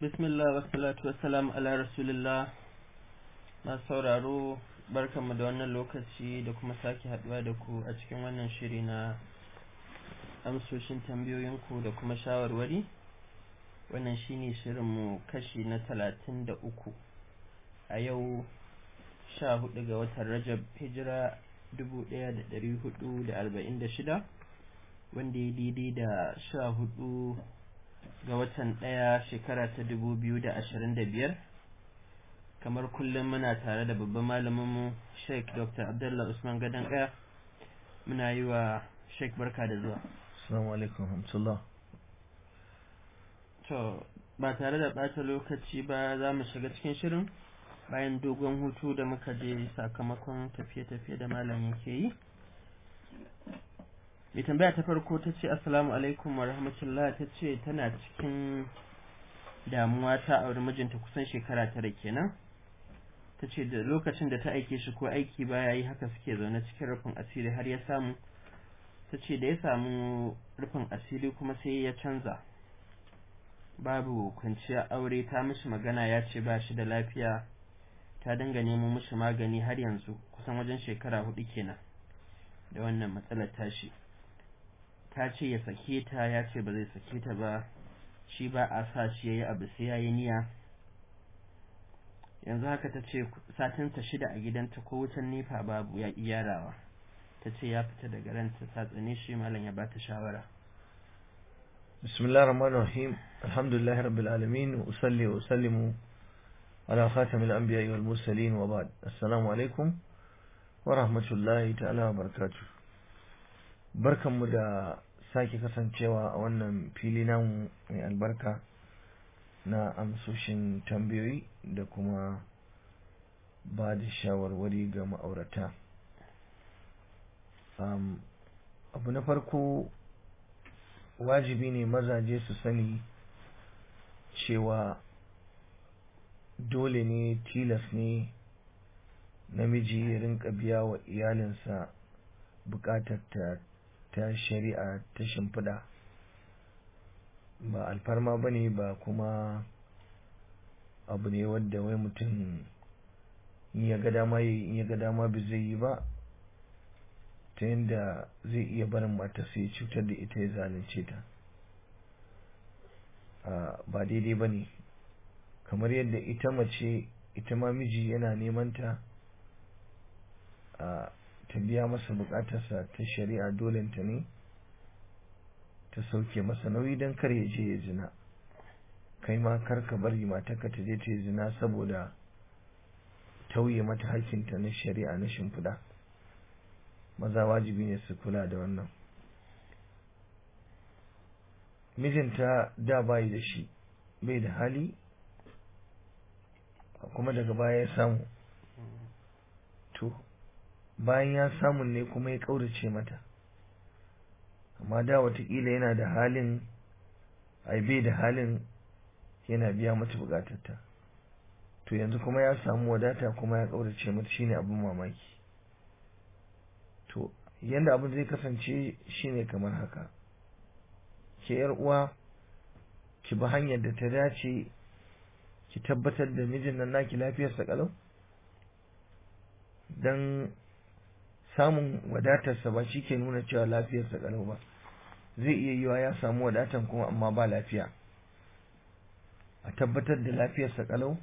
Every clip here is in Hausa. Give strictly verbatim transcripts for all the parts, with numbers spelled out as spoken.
Bismillah wa salatu wa salam ala rasulillah. Masu sauraro barkanmu da wannan lokaci da kuma sake haduwa da ku a cikin wannan shiri na amsoshin tambayoyinku da kuma shawarwari. Wannan shine shirinmu kashi na talatin da uku a yau sha hudu ga watan Rajab, hijira dubu ɗaya da ɗari hudu da arba'in da shida, wanda ya daidai da sha hudu ga watan ɗaya shekara ta dubu biyu da ashirin da biyar. Kamar kullum muna tare da babban malaminmu Sheikh Doctor Abdullah Usman Gadon Kaya. Muna yi wa Sheikh barka da zuwa. Assalamu alaikum hamdulillah. To ba tare da ɓata lokaci ba za mu shiga cikin shirin bayan dogon hutu da muka je sakamakon tafiye-tafiye da malam yake yi. Mai tambaya ta farko ta ce assalamu alaikum wa rahmatullah, ta ce tana cikin damuwa, ta auri mijinta kusan shekara tara kenan. Ta ce da lokacin da ta aike shi ko aiki baya yi, haka suke zaune cikin rufin asiri har ya samu. Ta ce da ya samu rufin asiri kuma sai ya canza, babu kwanciya aure. Ta mishi magana ya ce ba shi da lafiya, ta dinga nemo mishi magani har yanzu kusan wajen shekara hudu kenan da wannan matsalar tashi. Ta ce ya sake ta, ya ce ba zai sake ta ba, shi ba a sa shi yayi abu sai yayi niyya. Yanzu haka ta ce satinta shida a gidanta ko wutan nefa babu, ya ƙi yarawa. Ta ce ya fita daga ranta, ta tsane shi, malam ya ba ta shawara. Bismillahir Rahmanir Rahim. Alhamdulillahi Rabbil Alamin, wa usalli wa usallimu ala khatamil anbiya'i wal mursalin, wa ba'd. Assalamu alaikum wa rahmatullahi ta'ala wa barakatuh. Barkanmu da sake kasancewa a wannan fili namu mai albarka na amsoshin tambayoyi da kuma ba da shawarwari ga ma'aurata. Um, abu na farko, wajibi ne mazaje su sani cewa dole ne, tilas ne namiji ya rinka biya wa iyalinsa bukatar ta ta shari'a ta shimfiɗa. Ba alfarma ba ne, ba kuma abu ne wadda wai mutum in ya ga dama yi, in ya ga dama ba zai yi ba, ta yadda zai iya barin mata sai cutar da ita, ya zalunce ta. Ba daidai ba ne. Kamar yadda ita mace, ita ma miji yana neman ta ta biya masa bukatarsa ta shari'a, dolenta ne ta sauke masa nauyi don kar ya je ya zina. Kai ma kar ka bari matarka ta je ta yi zina saboda tauye mata hakinta na shari'a na shimfiɗa. Maza wajibi ne su kula da wannan. Mijinta da bayi da shi, bai da hali, kuma daga baya ya samu. To bayan ya samu ne kuma ya ƙaurace mata, amma da watakila yana da halin, ai bai da halin yana biya mata bukatarta. To yanzu kuma ya samu wadata kuma ya ƙaurace mata, shine abin mamaki. To yanda abin zai kasance shine kamar haka: ke yar uwa, ki bi hanyar da ta dace, ki tabbatar da mijin nan naki lafiyarsa kalau. Dan samun wadatarsa ba shi ke nuna cewa lafiyarsa kalau ba. Zai iya yiwa ya samu wadatan kuma amma ba lafiya. A tabbatar da lafiyarsa kalau.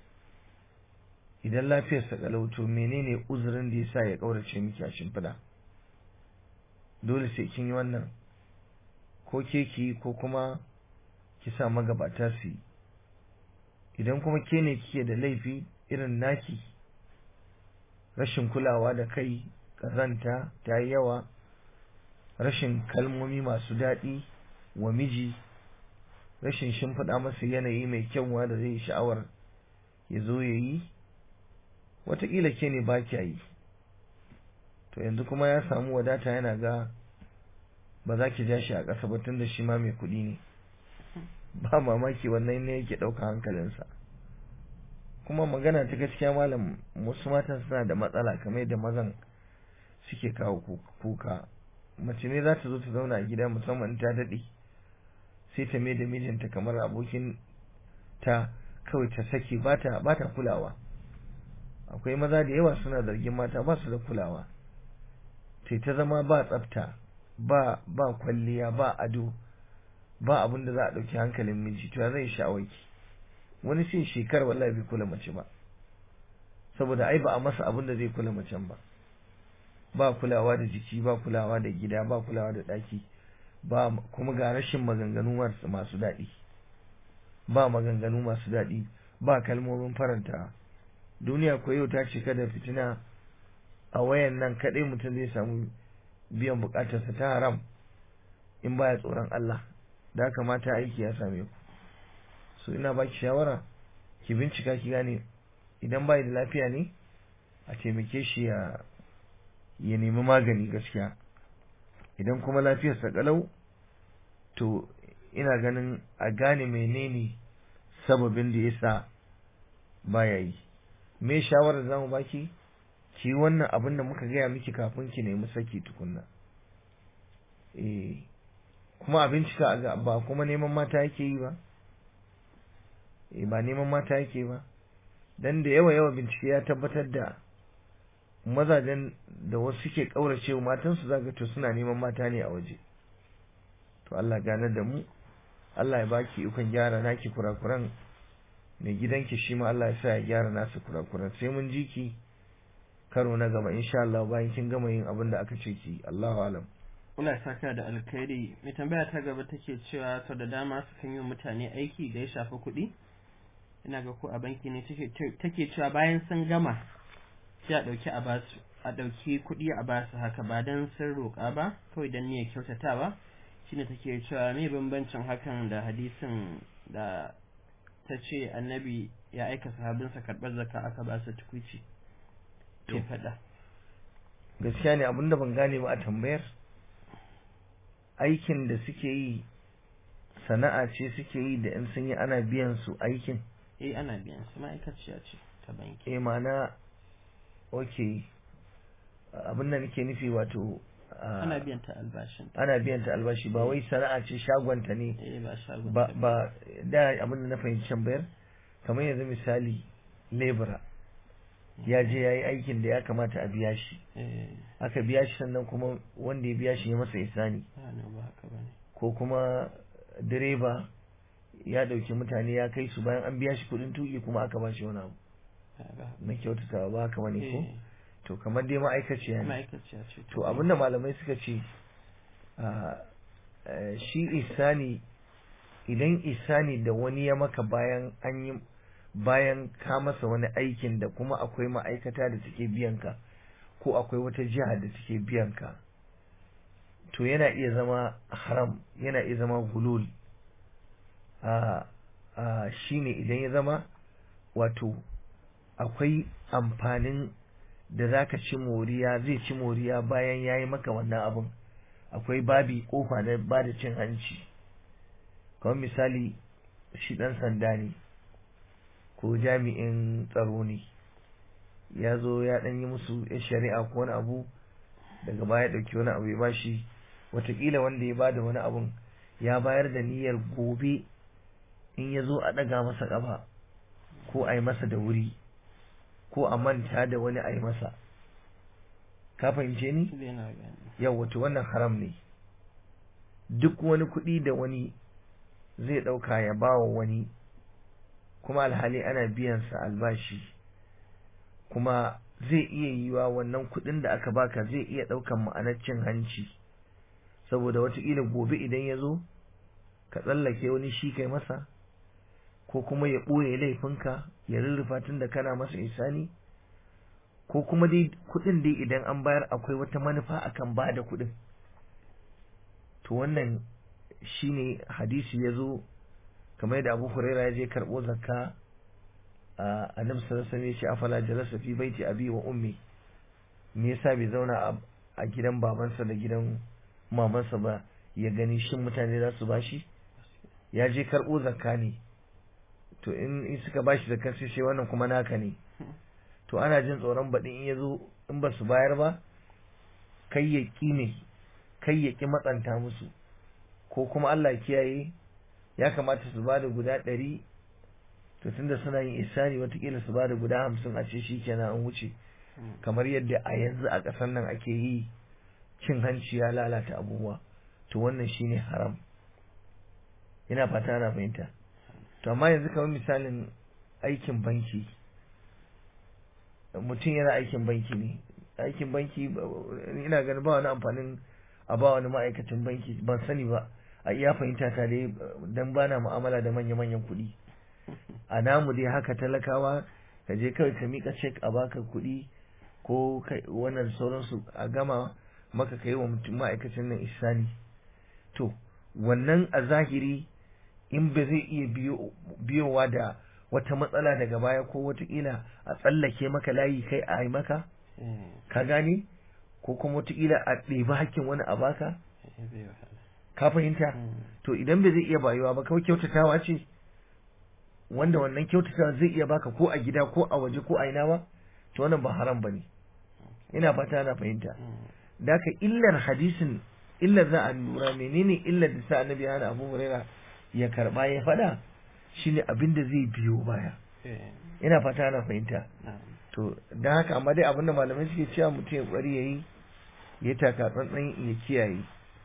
Idan lafiyarsa kalau, to menene uzurin da yasa ya kaurace miki a shimfiɗa? Dole sai kin yi wannan, ko ke ki ko kuma ki sa magabata su yi. Idan kuma ke ne kike da laifi irin naki, rashin kulawa da kai, ƙazanta ta yi yawa, rashin kalmomi masu daɗi wa miji, rashin shimfiɗa masa yanayi mai kyau da zai yi sha'awar ya zo ya yi, wataƙila ke ne ba kya yi. To yanzu kuma ya samu wadata, yana ga ba za ki ja shi a ƙasa ba tunda shi ma mai kuɗi ne. Ba mamaki wannan ne yake ɗauka hankalinsa. Kuma magana ta gaskiya malam, wasu matan suna da matsala kamar yadda mazan suke kawo kuka. Mace ne za ta zo ta zauna a gida, musamman ta daɗe, sai ta mai da mijinta kamar abokin mata kawai ta sake ba ta ba ta kulawa. Akwai maza da yawa suna zargin mata ba su da kulawa, sai ta zama ba tsafta, ba ba kwalliya, ba ado, ba abin da za a ɗauki hankalin miji, to ya zai sha'awaki. Wani sai shekar wallahi bai kula mace ba, saboda ai ba a masa abin da zai kula macen ba. Ba kulawa da jiki, ba kulawa da gida, ba kulawa da ɗaki, ba kuma ga rashin maganganu masu daɗi, ba maganganu masu daɗi, ba kalmomin faranta. Duniya ko yau ta cika da fitina, a wayan nan kaɗai mutum zai samu biyan buƙatarsa ta haram in baya tsoron Allah. Da kamata aiki ya same ku, so ina baki shawara ki bincika ki gane idan bai da lafiya ne a taimake shi ya ya nemi magani gaskiya. Idan kuma lafiyarsa kalau, to ina ganin a gane menene sababin da yasa baya yi. Me shawarar zamu baki? Ki wannan abin da muka gaya miki kafin ki nemi saki tukunna. Eh kuma a bincika ba kuma neman mata yake yi ba. Eh ba neman mata yake ba. Dan da yawa yawa bincike ya tabbatar da mazajen da wasu suke kaurace wa matansu zaka to suna neman mata ne a waje. To Allah ganar da mu, Allah ya baki ikon gyara naki kurakuran, mai gidanki shi ma Allah ya sa ya gyara nasu kurakuran. Sai mun ji ki karo na gaba insha Allah bayan kin gama yin abin da aka ce ki. Allahu alam. Allah ya saka da alkhairi. Mai tambaya ta gaba take cewa sau da dama su kan yi mutane aiki da ya shafi kuɗi. Ina ga ko a banki ne take cewa bayan sun gama sai a ɗauki a basu a ɗauki kuɗi a basu haka ba dan sun roƙa ba, kawai dan niyyar kyautatawa. Shine take cewa me bambancin hakan da hadisin da ta ce annabi ya aika sahabinsa karɓar zakka aka ba su tukuici. Ke faɗa. Gaskiya ne abinda ban gane ba a tambayar, aikin da suke yi sana'a ce suke yi da in sun yi ana biyan su aikin? Eh ana biyan su, ma'aikaciya ce ta banki. Eh ma'ana okay, abin da nake nufi wato ana biyan ta albashin. Ana biyan ta albashi, ba wai sana'a ce shagonta ne. Eh ba shagonta ba ba da abin da na fahimci tambayar kamar yanzu misali lebura ya je ya yi aikin da ya kamata a biya shi, aka biya shi sannan kuma wanda ya biya shi ya masa ihsani. Ko kuma direba ya dauki mutane ya kai su bayan an biya shi kudin tuki kuma aka ba shi wani abu na kyautatawa, ba haka bane ko? To kamar dai ma'aikaciya ne. To abinda malamai suka ce shi ihsani, idan ihsani da wani ya maka bayan an yi bayan ka masa wani aikin da kuma akwai ma'aikata da take biyan ka ko akwai wata jiha da take biyan ka, to yana iya zama haram, yana iya zama gulul. a a shine idan ya zama wato akwai amfanin da zaka ci moriya, zai ci moriya bayan yayi maka wannan abun, akwai babi kofa na bada cin hanci. Kamar misali shi dan sanda ne ko jami'in tsaro ne, ya zo ya dan yi musu shari'a ko wani abu, daga baya dauki wani abu ya bashi, watakila wanda ya bada wani abun ya bayar da niyyar gobe in ya zo a daga masa kafa ko a yi masa da wuri ko a manta da wani a yi masa. Ka fahimce ni? Yau wato wannan haram ne. Duk wani kuɗi da wani zai ɗauka ya bawa wani kuma alhali ana biyansa albashi, kuma zai iya yiwa wannan kuɗin da aka baka zai iya ɗaukan ma'anar cin hanci, saboda wataƙila gobe idan ya zo ka tsallake wani shi kai masa, ko kuma ya ɓoye laifinka ya rurrufa tun da kana masa ihsani, ko kuma dai kuɗin dai idan an bayar akwai wata manufa akan ba da kuɗin. To wannan shine hadisi ya zo kamar yadda Abu Huraira ya je karɓo zakka, a annabi sallallahu alaihi wasallam ya ce afala jalasa fi baiti abi wa ummi, me yasa bai zauna a gidan babansa da gidan mamansa ba ya gani shin mutane za su bashi? Ya je karɓo zakka ne, to in in suka bashi zakka sai sai wannan kuma naka ne. To ana jin tsoron baɗin in ya zo in ba su bayar ba kai ya ƙi ne, kai ya ƙi matsanta musu, ko kuma Allah kiyaye ya kamata su bada guda ɗari to tunda suna yin isani watakila su bada guda hamsin a ce shikenan an wuce kamar yadda a yanzu a ƙasar nan ake yi, cin hanci ya lalata abubuwa, to wannan shine haram. Ina fata ana fahimta. To amma yanzu kamar misalin aikin banki, mutum yana aikin banki ne, aikin banki ina ganin ba wani amfanin a ba wani ma'aikacin banki, ban sani ba, a iya fahimta ta dai dan bana mu'amala da manya-manyan kuɗi. A namu dai haka talakawa ka je kawai ka mika cek a baka kuɗi ko wannan sauransu a gama maka kai wa mutum ma'aikacin nan ihsani. To wannan a zahiri in ba zai iya biyowa da wata matsala daga baya ko wataƙila a tsallake maka layi kai a yi maka, ka gane, ko kuma wataƙila a ɗebi hakkin wani a baka, ka fahimta. To idan ba zai iya bayuwa ba, kawai kyautatawa ce, wanda wannan kyautatawa zai iya baka ko a gida ko a waje ko a ina ba, to wannan ba haram ba ne. Ina fata na fahimta. Da ka illar hadisin, illar za a lura menene illar da sa annabi hana Abu Hurairah ya karba ya fada, shine abin da zai biyo baya. Ina fata na fahimta. To dan haka amma dai abinda malamai suke cewa mutum ya kwari yayi ya taka tsantsan ya kiyaye.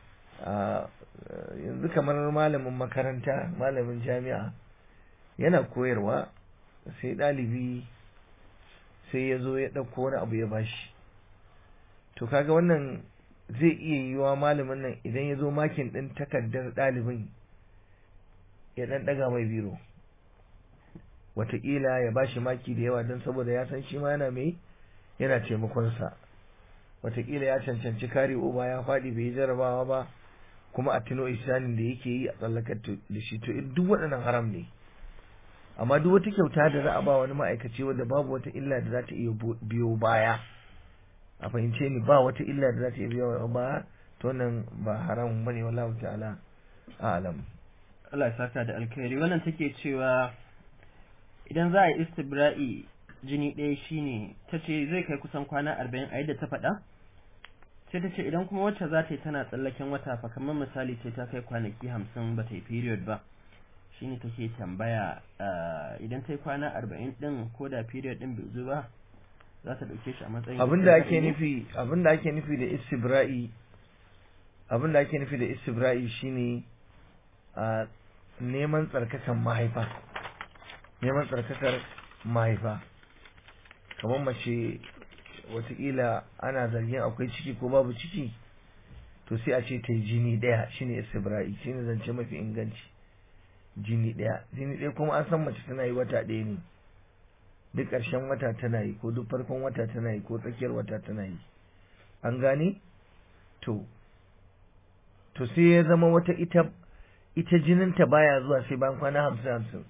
Yanzu kamar malamin makaranta, malamin jami'a yana koyarwa, sai ɗalibi sai ya zo ya ɗauko wani abu ya bashi. To kaga wannan zai iya yiwa malamin nan idan ya zo makin ɗin takardar ɗalibin ya ɗan ɗaga mai biro, wataƙila ya bashi maki da yawa don saboda ya san shi ma yana mai yana taimakonsa, wataƙila ya cancanci kare uba ya faɗi bai yi jarabawa ba, kuma a tuno ihsanin da yake yi a tsallakar da shi. To duk waɗannan haram ne. Amma duk wata kyauta da za a ba wani ma'aikaci wadda babu wata illa da za ta iya biyo baya, a fahimce ni, ba wata illa da za ta iya biyo baya, to wannan ba haram bane, wallahu ta'ala a'lam. Allah ya saka da alkhairi. Wannan take cewa idan za a yi istibra'i jini ɗaya shine, ta ce zai kai kusan kwana arba'in a yadda ta faɗa, sai ta ce idan kuma wacce za ta yi tana tsallaken wata fa, kamar misali ce ta kai kwanaki hamsin ba ta yi period ba, shine take tambaya idan ta yi kwana arba'in ɗin ko da period ɗin bai zo ba, za ta ɗauke shi a matsayin abinda ake nufi abinda ake nufi da istibra'i abinda ake nufi da istibra'i shine a neman tsarkakan mahaifa, neman tsarkakar mahaifa. Kamar mace watakila ana zargin akwai ciki ko babu ciki, to sai a ce ta yi jini ɗaya, shine istibra'i, shine zance mafi inganci. Jini ɗaya jini ɗaya kuma an san mace tana yi wata ɗaya ne, duk ƙarshen wata tana yi, ko duk farkon wata tana yi, ko tsakiyar wata tana yi, an gane. To to sai ya zama wata ita ita jininta baya zuwa sai bayan kwana hamsin hamsin,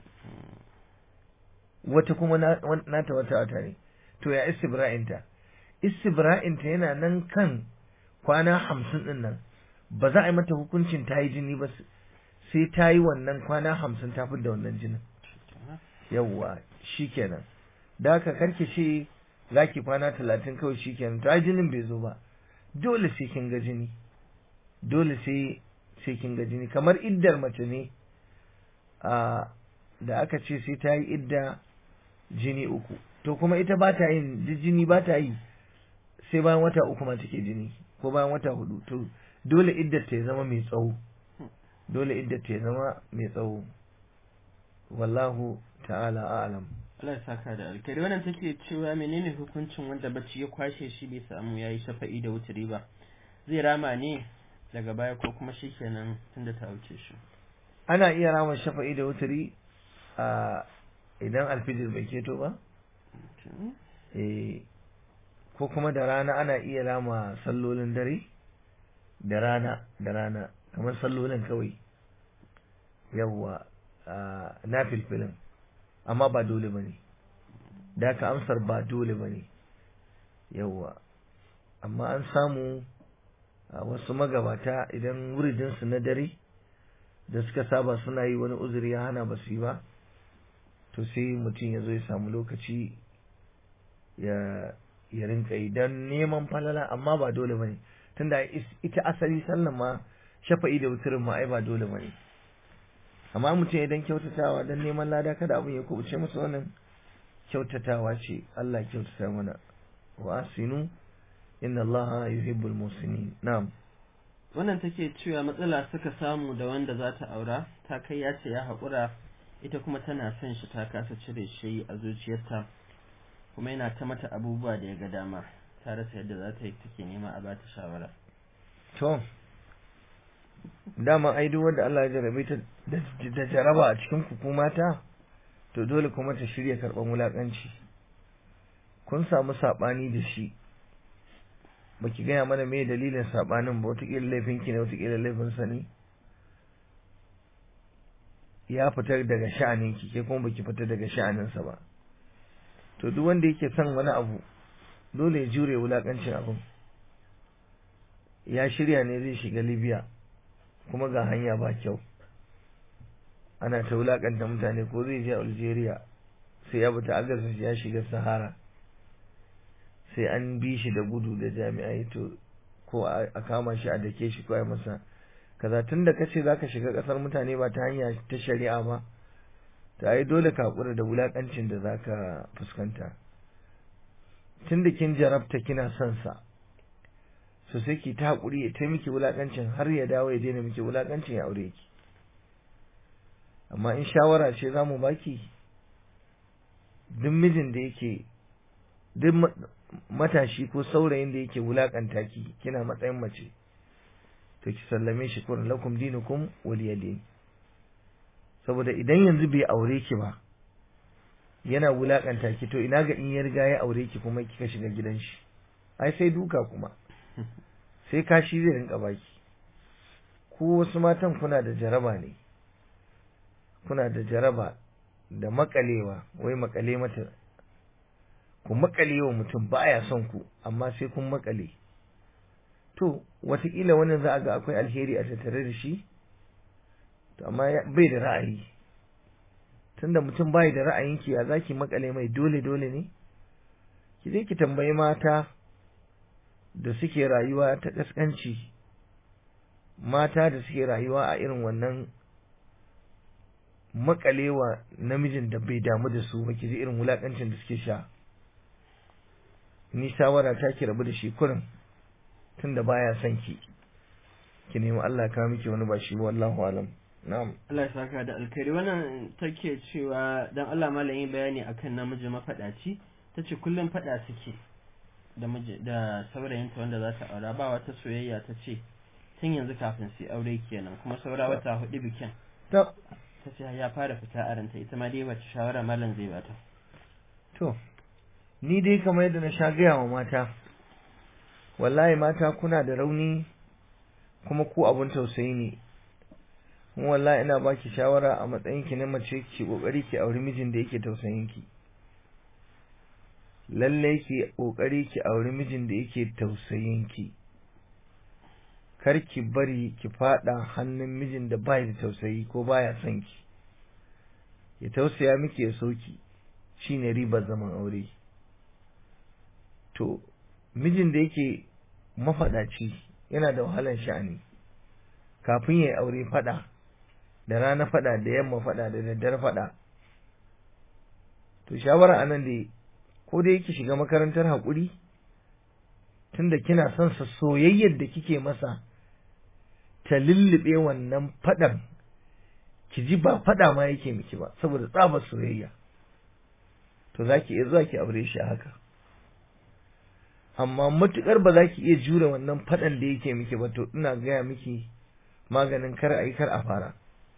wata kuma nata wata wata ne. To ya istibra'inta istibra'inta yana nan kan kwana hamsin din nan, ba za a yi mata hukuncin ta yi jini ba sai ta yi wannan kwana hamsin ta fi da wannan jinin. Yawwa shikenan. Da haka karki ce za ki kwana talatin kawai shikenan, to ai jinin bai zo ba, dole sai kin ga jini, dole sai sai kin ga jini. Kamar iddar mace ne a da aka ce sai ta yi idda jini uku, to kuma ita ba ta yin jini, ba ta yi sai bayan wata uku ma take jini, ko bayan wata hudu. To dole iddar ta zama mai tsawo, dole iddar ta zama mai tsawo. Wallahu ta'ala a'lam. Allah ya saka da alkhairi. Wannan take cewa menene hukuncin wanda bacci ya kwashe shi bai samu yayi shafa'i da wuturi ba, zai rama ne daga baya ko kuma shikenan tunda ta wuce shi? Ana iya rama shafa'i da wuturi a idan alfijir bai keto ba, eh ko kuma da rana ana iya rama sallolin dare da rana da rana kamar sallolin kawai, yawwa na filfilin, amma ba dole bane. Da ka amsar ba dole bane, yawwa. Amma an samu wasu magabata idan wuridinsu na dare da suka saba suna yi wani uzuri ya hana ba su yi ba, to sai mutum ya zo ya samu lokaci ya ya rinka yi don neman falala, amma ba dole bane, tunda ita asali sallan ma shafa'i da wuturin ma ai ba dole bane. amma mutum idan kyautatawa dan neman lada kada abin ya kubuce masa, wannan kyautatawa ce. Allah kyautata mana. wa asinu inna Allah yuhibbul muhsinin. na'am. wannan take cewa matsala suka samu da wanda za ta aura, ta kai ya ce ya haƙura, ita kuma tana son shi, ta kasa cire shi a zuciyarta, kuma yana ta mata abubuwa da ya ga dama, ta rasa yadda za ta yi, take nema a bata shawara. To dama ai duk wanda Allah ya jarabe ta da jaraba a cikin ku mata, to dole kuma ta shirya karɓar wulaƙanci. kun samu saɓani da shi, baki gaya mana me dalilin saɓanin ba, wataƙila laifinki ne, wataƙila laifinsa ne, ya fitar daga sha'aninki ke kuma baki fita daga sha'aninsa ba. To duk wanda yake son wani abu dole ya jure wulakancin abin. Ya shirya ne zai shiga Libya kuma ga hanya ba kyau, ana ta wulakanta mutane, ko zai je Algeria sai ya bata agarsa ya shiga Sahara, sai an bi shi da gudu da jami'ai, to ko a kama shi a dake shi ko a masa kaza. tunda kace zaka shiga kasar mutane ba ta hanya ta shari'a ba, to ai dole ka hakura da wulakancin da zaka fuskanta. tunda kin jarabta kina son sa, so sai ki ta hakuri ya ta miki wulakancin har ya dawo ya daina miki wulakancin, ya aure ki. amma in shawara ce zamu baki, duk mijin da yake duk matashi ko saurayin da yake wulakanta ki kina matsayin mace, to ki sallame shi, kun lakum dinukum waliyadin. saboda idan yanzu bai aure ki ba yana wulakanta ki, to ina ga in ya riga ya aure ki kuma kika shiga gidan shi, ai sai duka kuma sai kashi zai rinka baki. ko wasu matan kuna da jaraba ne, kuna da jaraba da makalewa, wai makale mata, ku makale wa mutum baya son ku amma sai kun makale. to wataƙila wannan za a ga akwai alheri a tattare da shi, to amma bai da ra'ayi. tunda mutum bai da ra'ayinki, ya zaki makale mai dole dole ne? ki je ki tambayi mata da suke rayuwa ta kaskanci, mata da suke rayuwa a irin wannan makalewa namijin da bai damu da su ba, ki ji irin wulakancin da suke sha. ni shawara ta ki rabu da shi kurin, tunda baya son ki, ki nemi Allah ka miki wani ba shi, wallahu alam. na'am. Allah ya saka da alkhairi. wannan take cewa dan Allah malamin bayani akan namiji mafadaci, tace kullum fada suke da miji da saurayinta wanda za ta aura, ba wata soyayya, tace tun yanzu kafin su aure kenan, kuma saura wata hudu bikin. to tace ya fara fita a ranta, ita ma dai wace shawara malam zai bata? to ni dai kamar yadda na sha gaya wa mata, wallahi mata kuna da rauni kuma ku abun tausayi ne. kuma wallahi ina baki shawara a matsayin ki na mace, ki kokari ki auri mijin da yake tausayin ki. lalle ki kokari ki auri mijin da yake tausayin ki. kar ki bari ki fada hannun mijin da bai da tausayi ko baya son ki. ya tausaya miki ya soki, shine ribar zaman aure. to mijin da yake mafadaci yana da wahalar sha'ani. kafin ya aure fada, da rana fada, da yamma fada, da daddare fada. to shawara anan da ko da yake shiga makarantar hakuri, tunda kina son sa, soyayyar da kike masa ta lullube wannan fadan, ki ji ba fada ma yake miki ba saboda tsabar soyayya, to zaki iya zuwa ki aure shi haka. amma matukar ba za ki iya jure wannan fadan da yake miki ba, to ina gaya miki maganin kar a yi kar a fara.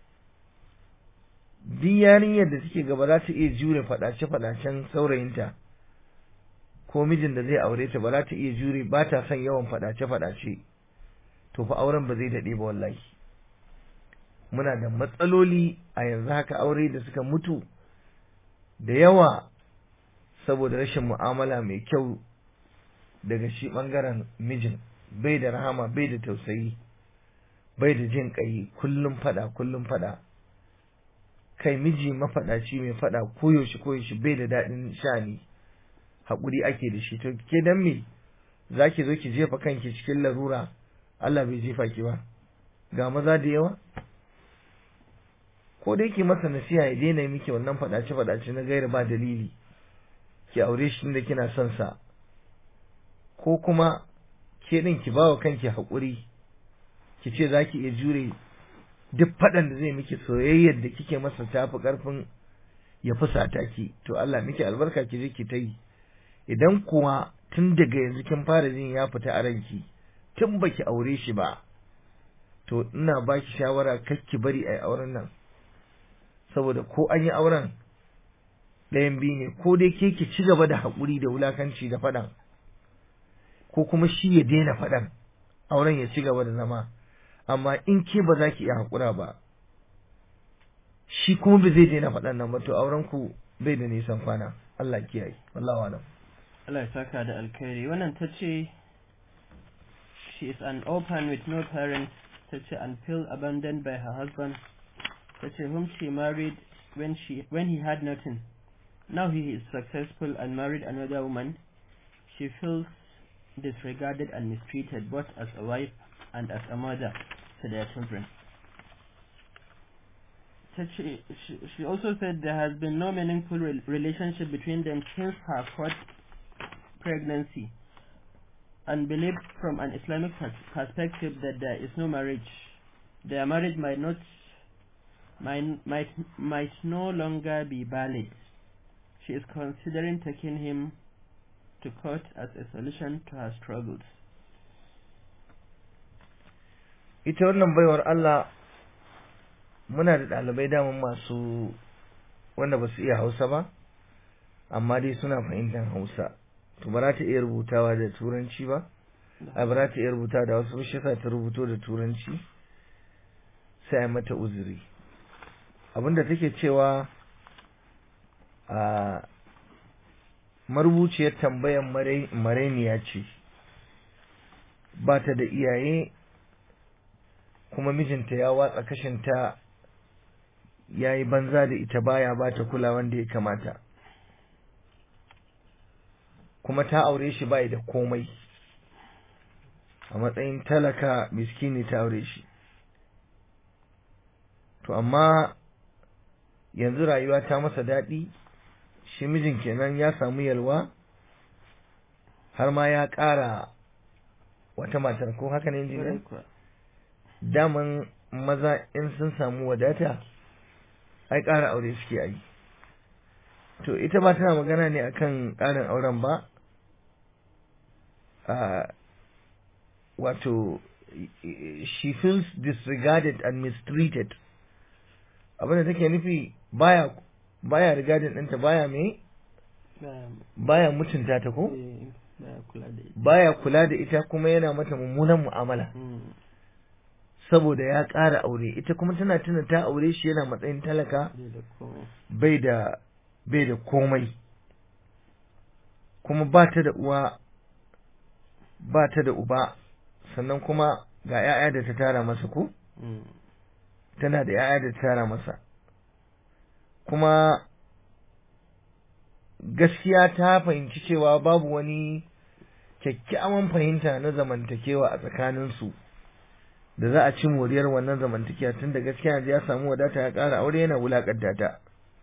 duk yarinyar da take gaba za ta iya jure fadace-fadacen saurayinta ko mijin da zai aure ta, ba za ta iya jure, ba ta son yawan fadace-fadace, to fa auren ba zai daɗe ba wallahi. muna da matsaloli a yanzu haka, aure da suka mutu da yawa saboda rashin mu'amala mai kyau daga shi ɓangaren mijin. bai da rahama, bai da tausayi, bai da jin ƙai, kullum fada kullum fada. kai miji mafaɗaci mai fada koyaushe koyaushe bai da daɗin sha'ani, haƙuri ake da shi. to ke dan me zaki zo ki jefa kanki cikin larura, Allah bai jefa ki ba? ga maza da yawa, ko dai ki masa nasiha ya daina miki wannan fadace fadace na gaira ba dalili, ki aure shi da kina son sa, ko kuma ke din ki bawa kanki hakuri, ki ce zaki iya jure duk fadan da zai miki, soyayyar da kike masa tafi karfin ya fusata ki, to Allah miki albarka, ki je ki ta yi. Idan kuwa tun daga yanzu kin fara jin ya fita a ranki tun baki aure shi ba, to ina baki shawara kar ki bari ai auren nan, saboda ko an yi auren ɗayan biyu ne, ko dai ke ki ci gaba da haƙuri da wulakanci da faɗan, ko kuma shi ya daina faɗan, auren ya ci gaba da zama. Amma in ke ba za ki iya haƙura ba, shi kuma ba zai daina faɗan nan ba, to auren ku bai da nisan kwana. Allah kiyaye, wallahu alam. Allah ya saka da alkhairi. Wannan ta ce she is an orphan with no parents, ta ce, and feel abandoned by her husband, ta ce, whom she married when she when he had nothing. Now he is successful and married another woman. She feels disregarded and mistreated both as a wife and as a mother to their children. She, she, she also said there has been no meaningful re relationship between them since her fourth pregnancy, and believed from an Islamic perspective that there is no marriage. Their marriage might not might might, might no longer be valid. She is considering taking him to court as a solution to her struggles. Ita wannan baiwar Allah, muna da ɗalibai daman masu wanda ba su iya Hausa ba, amma dai suna fahimtar Hausa. To ba za ta iya rubutawa da Turanci ba, a ba za ta iya rubuta da wasu shi ta rubuto da Turanci, sai a mata uzuri. Abinda take cewa a marubuciyar tambayan marainiya ce, ba ta da iyaye, kuma mijinta ya watsa kashinta, ya yi banza da ita, baya ba ta kula wanda ya kamata, kuma ta aure shi bai da komai, a matsayin talaka miskini ta aure shi. To amma yanzu rayuwa ta masa daɗi, shi mijin kenan ya samu yalwa, har ma ya ƙara wata matar, ko haka ne injiniya? Daman maza in sun samu wadata ai ƙara aure suke yi. To ita ba tana magana ne akan ƙarin auren ba, uh, wato she feels disregarded and mistreated. Abin da take nufi baya baya regarding ɗinta, baya me baya mutunta ta, ko baya kula da ita, kuma yana mata mummunan mu'amala saboda ya ƙara aure. Ita kuma tana tuna ta aure shi yana matsayin talaka, bai da bai da komai, kuma ba ta da uwa ba ta da uba, sannan kuma ga 'ya'ya da ta tara masa, ko tana da 'ya'ya da ta tara masa, kuma gaskiya ta fahimci cewa babu wani kyakkyawan fahimta na zamantakewa a tsakaninsu da za a ci moriyar wannan zamantakewa, tun da gaskiya ya samu wadata ya ƙara aure yana wulaƙanta ta.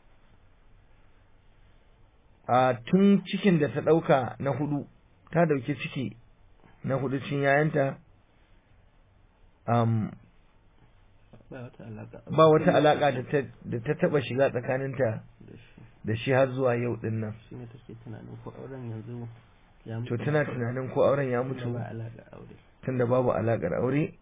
A tun cikin da ta ɗauka na hudu, ta ɗauki ciki na hudu cin yayanta, um, ba wata alaƙa da ta taɓa shiga tsakaninta da shi har zuwa yau ɗin nan. To tana tunanin ko auren ya mutu tun da babu alaƙar aure.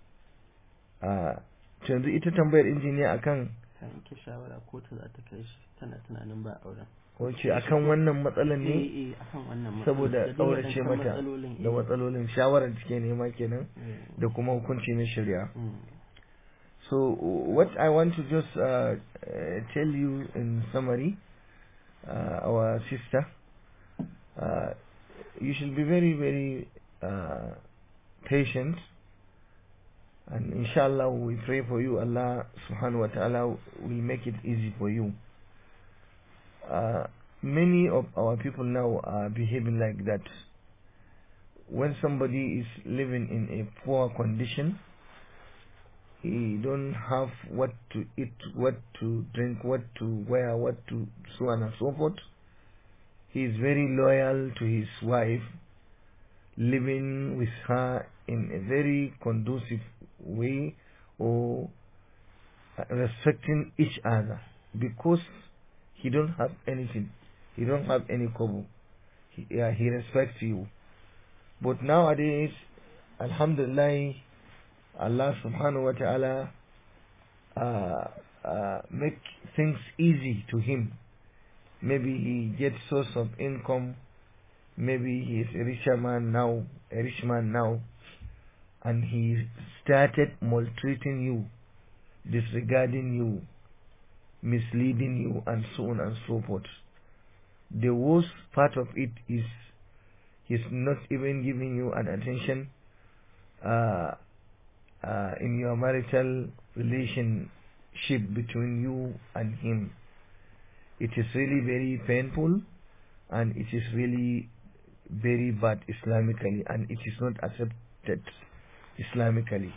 A yanzu ita tambayar injiniya akan yanke shawara ko ta za ta kai shi, tana tunanin ba auren. Wace akan wannan matsalan ne? Eh eh akan wannan matsalan. Saboda kaurace mata da matsalolin shawarar take nema kenan da kuma hukunci na shari'a. So what I want to just uh, uh, tell you in summary, uh, our sister, uh, you should be very very uh, patient. And inshallah we pray for you, Allah subhanahu wa ta'ala will make it easy for you. Uh, many of our people now are behaving like that. When somebody is living in a poor condition, he don't have what to eat, what to drink, what to wear, what to so on and so forth. He is very loyal to his wife, living with her in a very conducive way, or respecting each other, because he don't have anything, he don't have any kobo. He, uh, he respects you. But nowadays, alhamdulillah, Allah subhanahu wa ta'ala uh, uh, make things easy to him. Maybe he gets source of income, maybe he is a richer man now, a rich man now, and he started maltreating you, disregarding you, misleading you, and so on and so forth. The worst part of it is he's not even giving you an attention uh, uh, in your marital relationship between you and him. It is really very painful, and it is really very bad Islamically, and it is not accepted Islamically.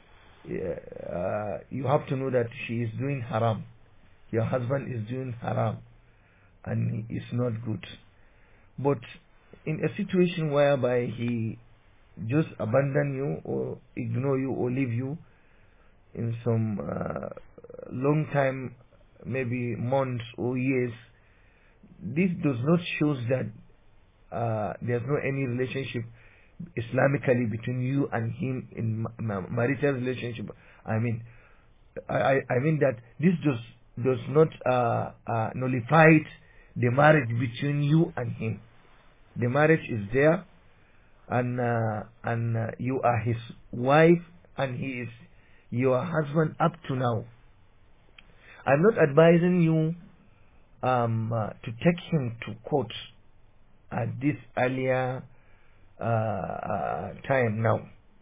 Uh, you have to know that she is doing haram. Your husband is doing haram, and he is not good. But in a situation whereby he just abandon you or ignore you or leave you in some uh, long time, maybe months or years, this does not show that uh, there's no any relationship Islamically between you and him in ma marital relationship. I mean, I, I, I mean that this does does not uh, uh, nullify the marriage between you and him. The marriage is there, and uh, and uh, you are his wife, and he is your husband up to now. I'm not advising you um, uh, to take him to court at this earlier uh, uh, time now.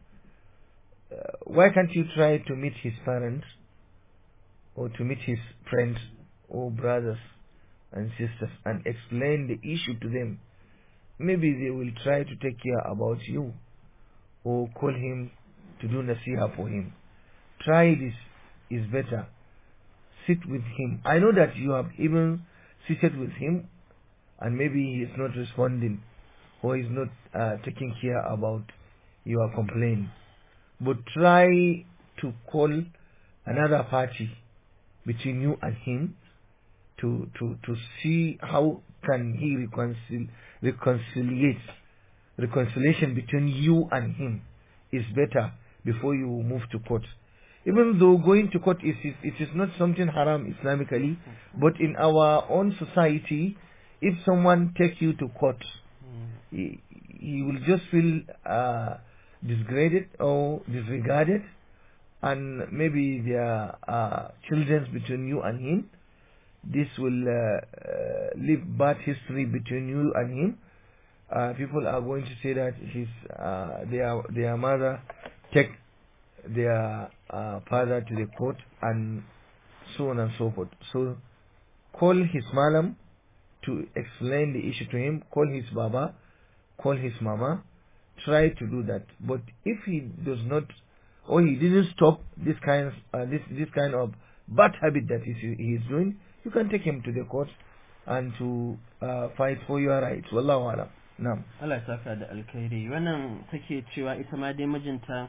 Uh, why can't you try to meet his parents, or to meet his friends or brothers and sisters, and explain the issue to them? Maybe they will try to take care about you, or call him to do nasiha for him. Try this, is better. Sit with him. I know that you have even seated with him, and maybe he is not responding, or is not uh, taking care about your complaint. But try to call another party between you and him to to to see how can he reconcile reconciliate reconciliation between you and him is better before you move to court. Even though going to court is it is not something haram Islamically, but in our own society, if someone takes you to court, he, he will just feel uh, disgraded or disregarded, and maybe there are uh, children between you and him. This will uh, uh, leave bad history between you and him. Uh, people are going to say that his uh, their their mother take their uh, father to the court, and so on and so forth. So call his malam to explain the issue to him. Call his baba, call his mama. Try to do that. But if he does not, or he didn't stop this kind of uh, this this kind of bad habit that he he is doing, you can take him to the court and to uh, fight for your rights. Wallahu alam. Na'am. Allah ya saka da alkhairi. Wannan take cewa ita ma dai mijinta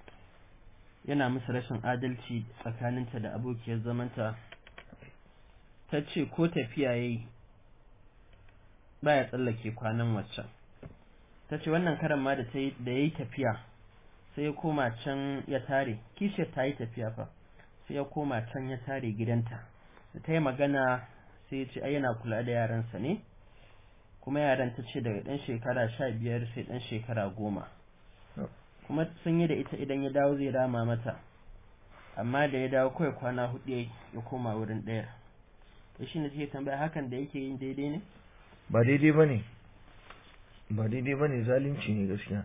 yana musu rashin adalci tsakaninta da abokiyar zamanta. Ta ce ko tafiya yayi baya tsallake kwanan waccan. Ta ce wannan karan ma da ta yi da yayi tafiya sai ya koma can ya tare. Kishiyar ta yi tafiya fa, sai ya koma can ya tare gidanta. Da ta yi magana sai ya ce ai yana kula da yaransa ne, kuma yaran ta ce daga ɗan shekara sha biyar sai ɗan shekara goma. Kuma sun yi da ita idan ya dawo zai rama mata, amma da ya dawo kawai kwana hudu ya koma wurin ɗaya. Da shi ne take tambaya hakan da yake yin daidai ne? Ba daidai ba ne, ba daidai ba ne, zalunci ne gaskiya.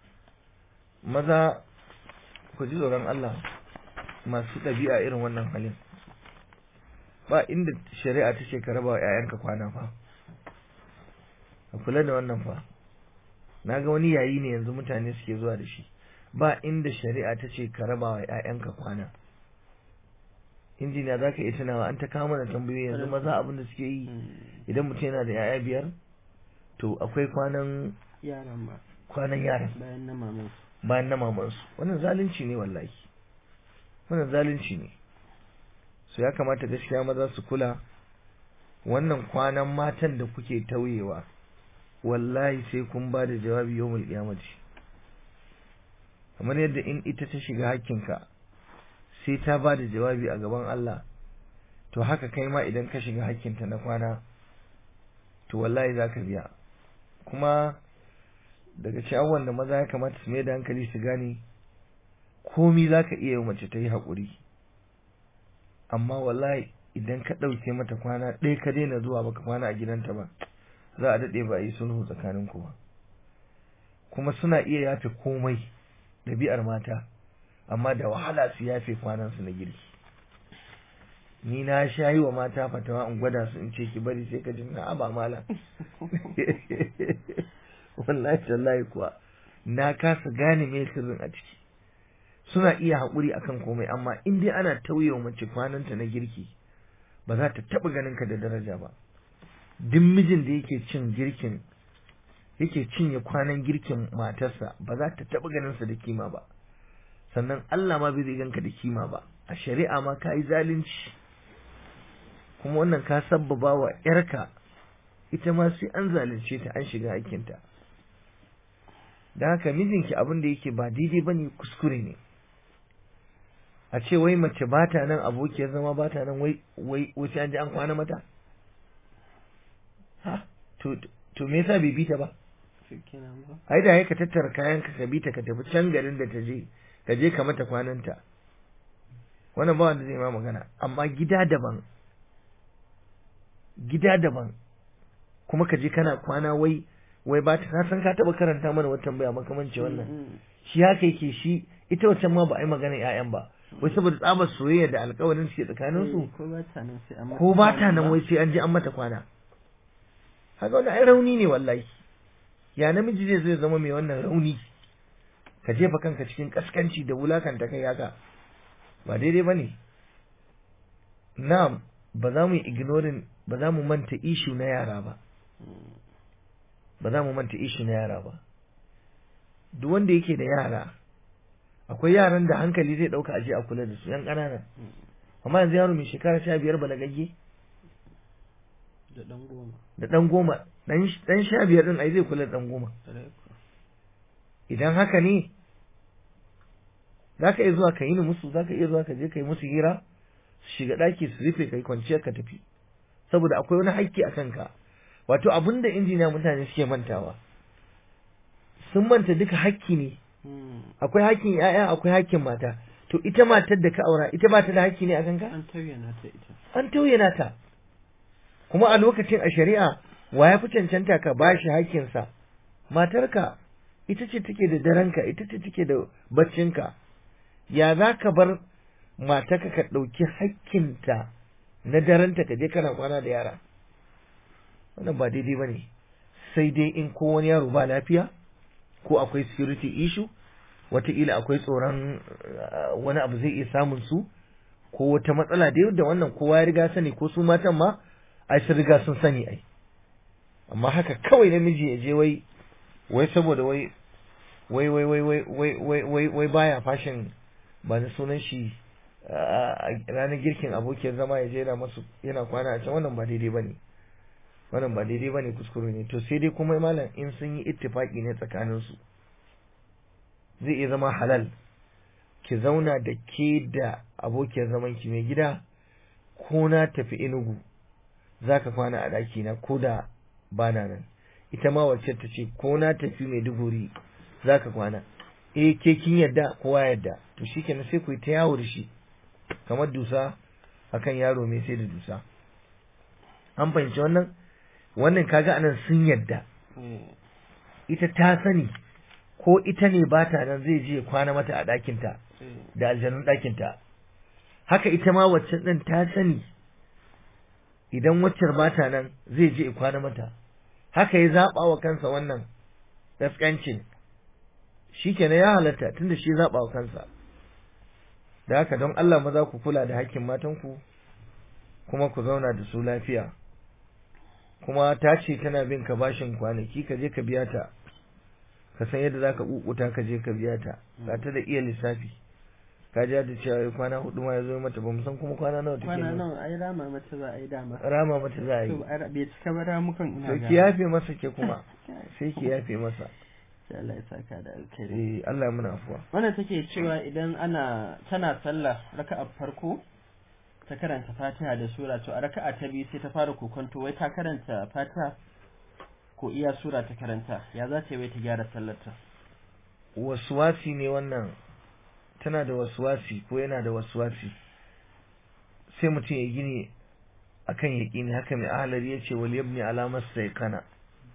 Maza ku ji tsoron Allah masu ɗabi'a irin wannan halin. Ba inda shari'a ta ce ka raba wa 'ya'yanka kwana fa. Ka kula da wannan fa. Na ga wani yayi ne yanzu mutane suke zuwa da shi. Ba inda shari'a ta ce ka raba wa 'ya'yanka kwana. injiniya za ka iya tunawa an ta kawo mana tambayoyi yanzu maza abin da suke yi idan mutum yana da yaya biyar to akwai kwanan yaran ba kwanan yaran bayan na maman bayan na mamansu wannan zalunci ne wallahi wannan zalunci ne su ya kamata gaskiya maza su kula wannan kwanan matan da kuke tauyewa wallahi sai kun ba da jawabi yawmul qiyamati kamar yadda in ita ta shiga hakkinka sai ta ba da jawabi a gaban Allah to haka kai ma idan ka shiga hakkinta na kwana to wallahi za ka biya kuma daga cikin da maza ya kamata su mai da hankali su gane komi za ka iya yi mace ta yi haƙuri amma wallahi idan ka ɗauke mata kwana ɗaya ka daina zuwa baka kwana a gidanta ba za a daɗe ba a yi sulhu tsakanin ku ba kuma suna iya yafe komai ɗabi'ar mata amma da wahala su yafe kwanansu na girki ni na sha yi wa mata fatawa in gwada su in ce ki bari sai ka ji na ba mala wallahi tallahi kuwa na kasa gane me sirrin a ciki suna iya haƙuri akan komai amma in dai ana tauyewa mace kwananta na girki ba za ta taɓa ganin ka da daraja ba duk mijin da yake cin girkin yake cinye kwanan girkin matarsa ba za ta taɓa ganin sa da kima ba sannan Allah ma bai zai ganka da kima ba a shari'a ma ka yi zalunci kuma wannan ka sabbaba wa yarka ita ma sai an zalunce ta an shiga hakinta da haka mijinki abin da yake ba daidai bane kuskure ne a ce wai mace ba ta nan abokiyar zama ba ta nan wai wai wace an ji an kwana mata ha to to me yasa bai bi ta ba ai da yake tattara kayan ka ka bi ta ka tafi can garin da ta je ka je ka mata kwananta wannan ba wanda zai ma magana amma gida daban gida daban kuma ka je kana kwana wai wai ba ta san ka taba karanta mana wata tambaya makamanci wannan shi haka yake shi ita wacce ma ba a yi magana ƴaƴan ba wai saboda tsabar soyayya da alƙawarin suke tsakanin su ko ba ta nan wai sai an je an mata kwana haka wannan ai rauni ne wallahi ya namiji zai zai zama mai wannan rauni ka jefa kanka cikin kaskanci da wulakanta kai haka ba daidai bane na'am ba za mu yi ignoring ba za mu manta ishu na yara ba ba za mu manta ishu na yara ba duk wanda yake da yara akwai yaran da hankali zai dauka aje a kula da su yan ƙanana amma yanzu yaro mai shekara sha biyar balagagge da dan goma da dan goma dan sha biyar din ai zai kula da dan goma idan haka ne zaka iya zuwa ka yi musu zaka iya zuwa ka je ka yi musu hira su shiga daki su rufe kai kwanciyar ka tafi saboda akwai wani haƙƙi a kanka wato abinda injiniya mutane suke mantawa sun manta duka haƙƙi ne akwai haƙƙin yaya akwai haƙƙin mata to ita matar da ka aura ita ba ta da haƙƙi ne a kanka an tauye ta ita an tauye ta kuma a lokacin a shari'a wa ya fi cancanta ka ba shi haƙƙinsa matarka ita ce take da daranka ita ce take da baccinka ya za ka bar matarka ka ɗauki haƙƙinta na daranta ka je kana kwana da yara wannan ba daidai ba ne sai dai in ko wani yaro ba lafiya ko akwai security issue wataƙila akwai tsoron wani abu zai iya samun su ko wata matsala da da wannan kowa ya riga sani ko su matan ma ai sun riga sun sani ai amma haka kawai namiji ya je wai wai saboda wai wai wai wai wai wai wai wai wai baya fashin ba ni sunan shi a ranar girkin abokiyar zama ya je yana masu yana kwana a can wannan ba daidai bane wannan ba daidai bane kuskure ne to sai dai kuma malam in sun yi ittifaki ne tsakanin su zai iya zama halal ki zauna da ke da abokiyar zaman ki mai gida ko na tafi Enugu zaka kwana a daki na ko da bana nan ita ma wacce ta ce ko na tafi Maiduguri zaka kwana eh ke kin yadda kowa yadda to shikenan sai ku yi ta yawo da shi kamar dusa akan yaro mai sai da dusa an fahimci wannan wannan kaga anan sun yadda ita ta sani ko ita ne ba ta nan zai je kwana mata a ɗakinta da aljanun ɗakinta haka ita ma wacce ɗin ta sani idan waccar ba ta nan zai je kwana mata haka ya zaɓa wa kansa wannan gaskancin shi kenan ya halatta tunda shi zaɓa wa kansa da haka don Allah maza ku kula da hakkin matanku kuma ku zauna da su lafiya. Kuma ta ce tana bin ka bashin kwanaki, ka je ka biya ta, ka san yadda za ka ƙuƙuta ka je ka biya ta, ga ta da iya lissafi. Ka ji da cewa kwana hudu ma ya zo mata, ba mu san kuma kwana nawa take. Kwana nawa ai rama mata za a yi dama. Rama mata za a yi. To bai cika ba ramukan ina To ga. ki yafe masa ke kuma, sai ki yafe masa. Sai Allah ya saka da alkhairi. Eh Allah ya muna afuwa. Wannan take cewa idan ana tana sallah raka'a farko ta karanta Fatiha da sura, to a raka'a ta biyu sai ta fara kokonto wai ta karanta Fatiha ko iya sura ta karanta, ya za ta yi wai ta gyara sallarta? Waswasi ne wannan, tana da waswasi ko yana da waswasi, sai mutum ya gini akan yaƙini. Haka mai ahalari ya ce wal yabni alamar sai kana,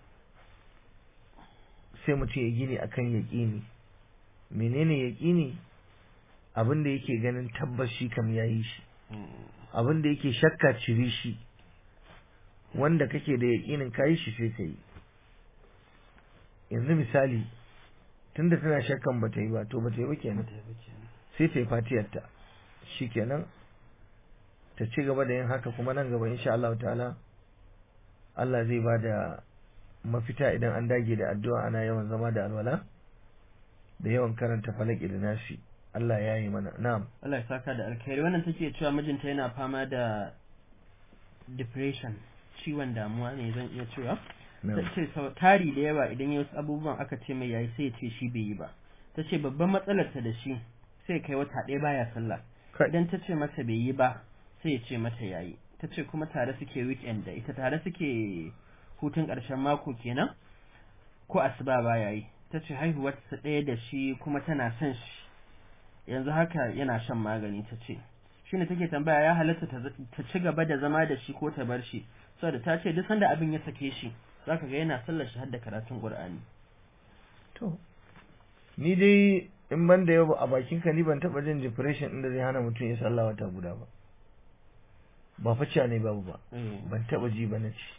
sai mutum ya gini akan yaƙini. Menene yaƙini? Abin da yake ganin tabbas shi kam yayi shi, abin da yake shakka cire shi, wanda kake da yaƙinin kayi shi sai ka yi. Yanzu misali, tunda tana shakkan bata yi ba, to bata yi ba kenan, sai ta yi fatiyarta shi kenan, ta ci gaba da yin haka. Kuma nan gaba insha Allah ta'ala Allah zai ba da mafita idan an dage da addu'a, ana yawan zama da alwala da yawan karanta falaki da nasi. Allah ya yi mana. Na'am. Allah ya saka da alkhairi. Wannan take cewa mijinta yana fama da depression, ciwon damuwa ne zan iya cewa. Ta ce sau tari da yawa idan ya wasu abubuwan aka ce mai yayi sai ya ce shi bai yi ba. Ta ce babban matsalar ta da shi sai kai wata ɗaya baya sallah. Idan ta ce masa bai yi ba sai ya ce mata yayi. Ta ce kuma tare suke weekend da ita, tare suke hutun ƙarshen mako kenan, ko asuba baya yi. Ta ce haihuwarsa ɗaya da shi kuma tana son shi, yanzu haka yana shan magani. Ta ce shi ne take tambaya ya halatta ta ci gaba da zama da shi ko ta bar shi, saboda ta ce duk sanda abin ya sake shi zaka ga yana sallar shi har da karatun Qur'ani. To ni dai in ban da yau a bakin ka, ni ban taba jin depression inda zai hana mutum ya sallah wata guda ba. Ba fa ne babu ba, ban taba ji ba na ci.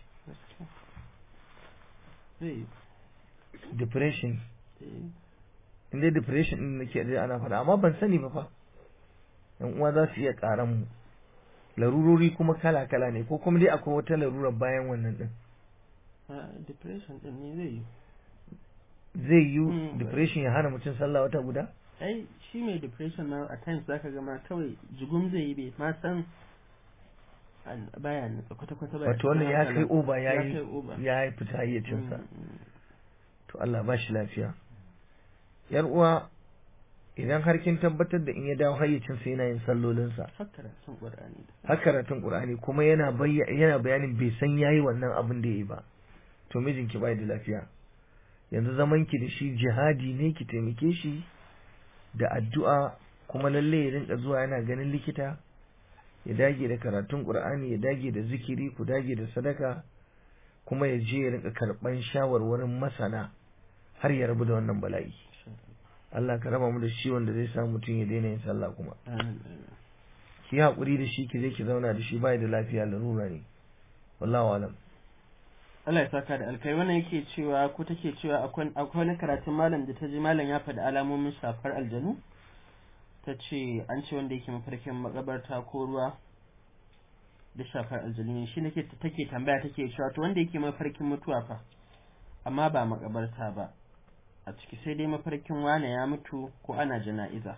Depression inda depression din nake da ana faɗa, amma ban sani ba fa. Yan uwa za su iya ƙaran mu. Larurori kuma kala kala ne, ko kuma dai akwai wata larurar bayan wannan din. Depression din ne zai yi. Zai yi depression ya hana mutum sallah wata guda? Ai shi mai depression na a times zaka ga ma kawai jugum zai yi, bai ma san baya nutsa kwata kwata baya. Wato wannan ya kai oba ya yi ya yi fita hayyacin sa. To Allah ba shi lafiya. Yar uwa, idan har kin tabbatar da in ya dawo hayyacin sa yana yin sallolin sa, har karatun Qur'ani, har karatun Qur'ani kuma yana yana bayanin bai san yayi wannan abin da yayi ba, to mijinki bai da lafiya. Yanzu zaman ki da shi jihadi ne, ki taimake shi da addu'a, kuma lalle ya rinka zuwa yana ganin likita, ya dage da karatun Qur'ani, ya dage da zikiri, ku dage da sadaka, kuma ya je ya rinka karban shawarwarin masana har ya rabu da wannan bala'i. Allah ka raba mu da ciwon da zai sa mutum ya daina yin sallah kuma. Ki haƙuri da shi, ki je ki zauna da shi, bai da lafiya, larura ne. Wallahu alam. Allah ya saka da alkai. Wannan yake cewa ko take cewa akwai wani karatun malam da ta ji malam ya faɗi alamomin shafar aljanu. Ta ce an ce wanda yake mafarkin makabarta ko ruwa da shafar aljanu ne. Shi nake take tambaya take cewa to wanda yake mafarkin mutuwa fa, amma ba makabarta ba, a ciki sai dai mafarkin wane ya mutu ko ana jana'iza,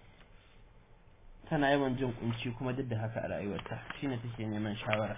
tana yawan jin kunci kuma duk da haka a rayuwarta, shine take neman shawara.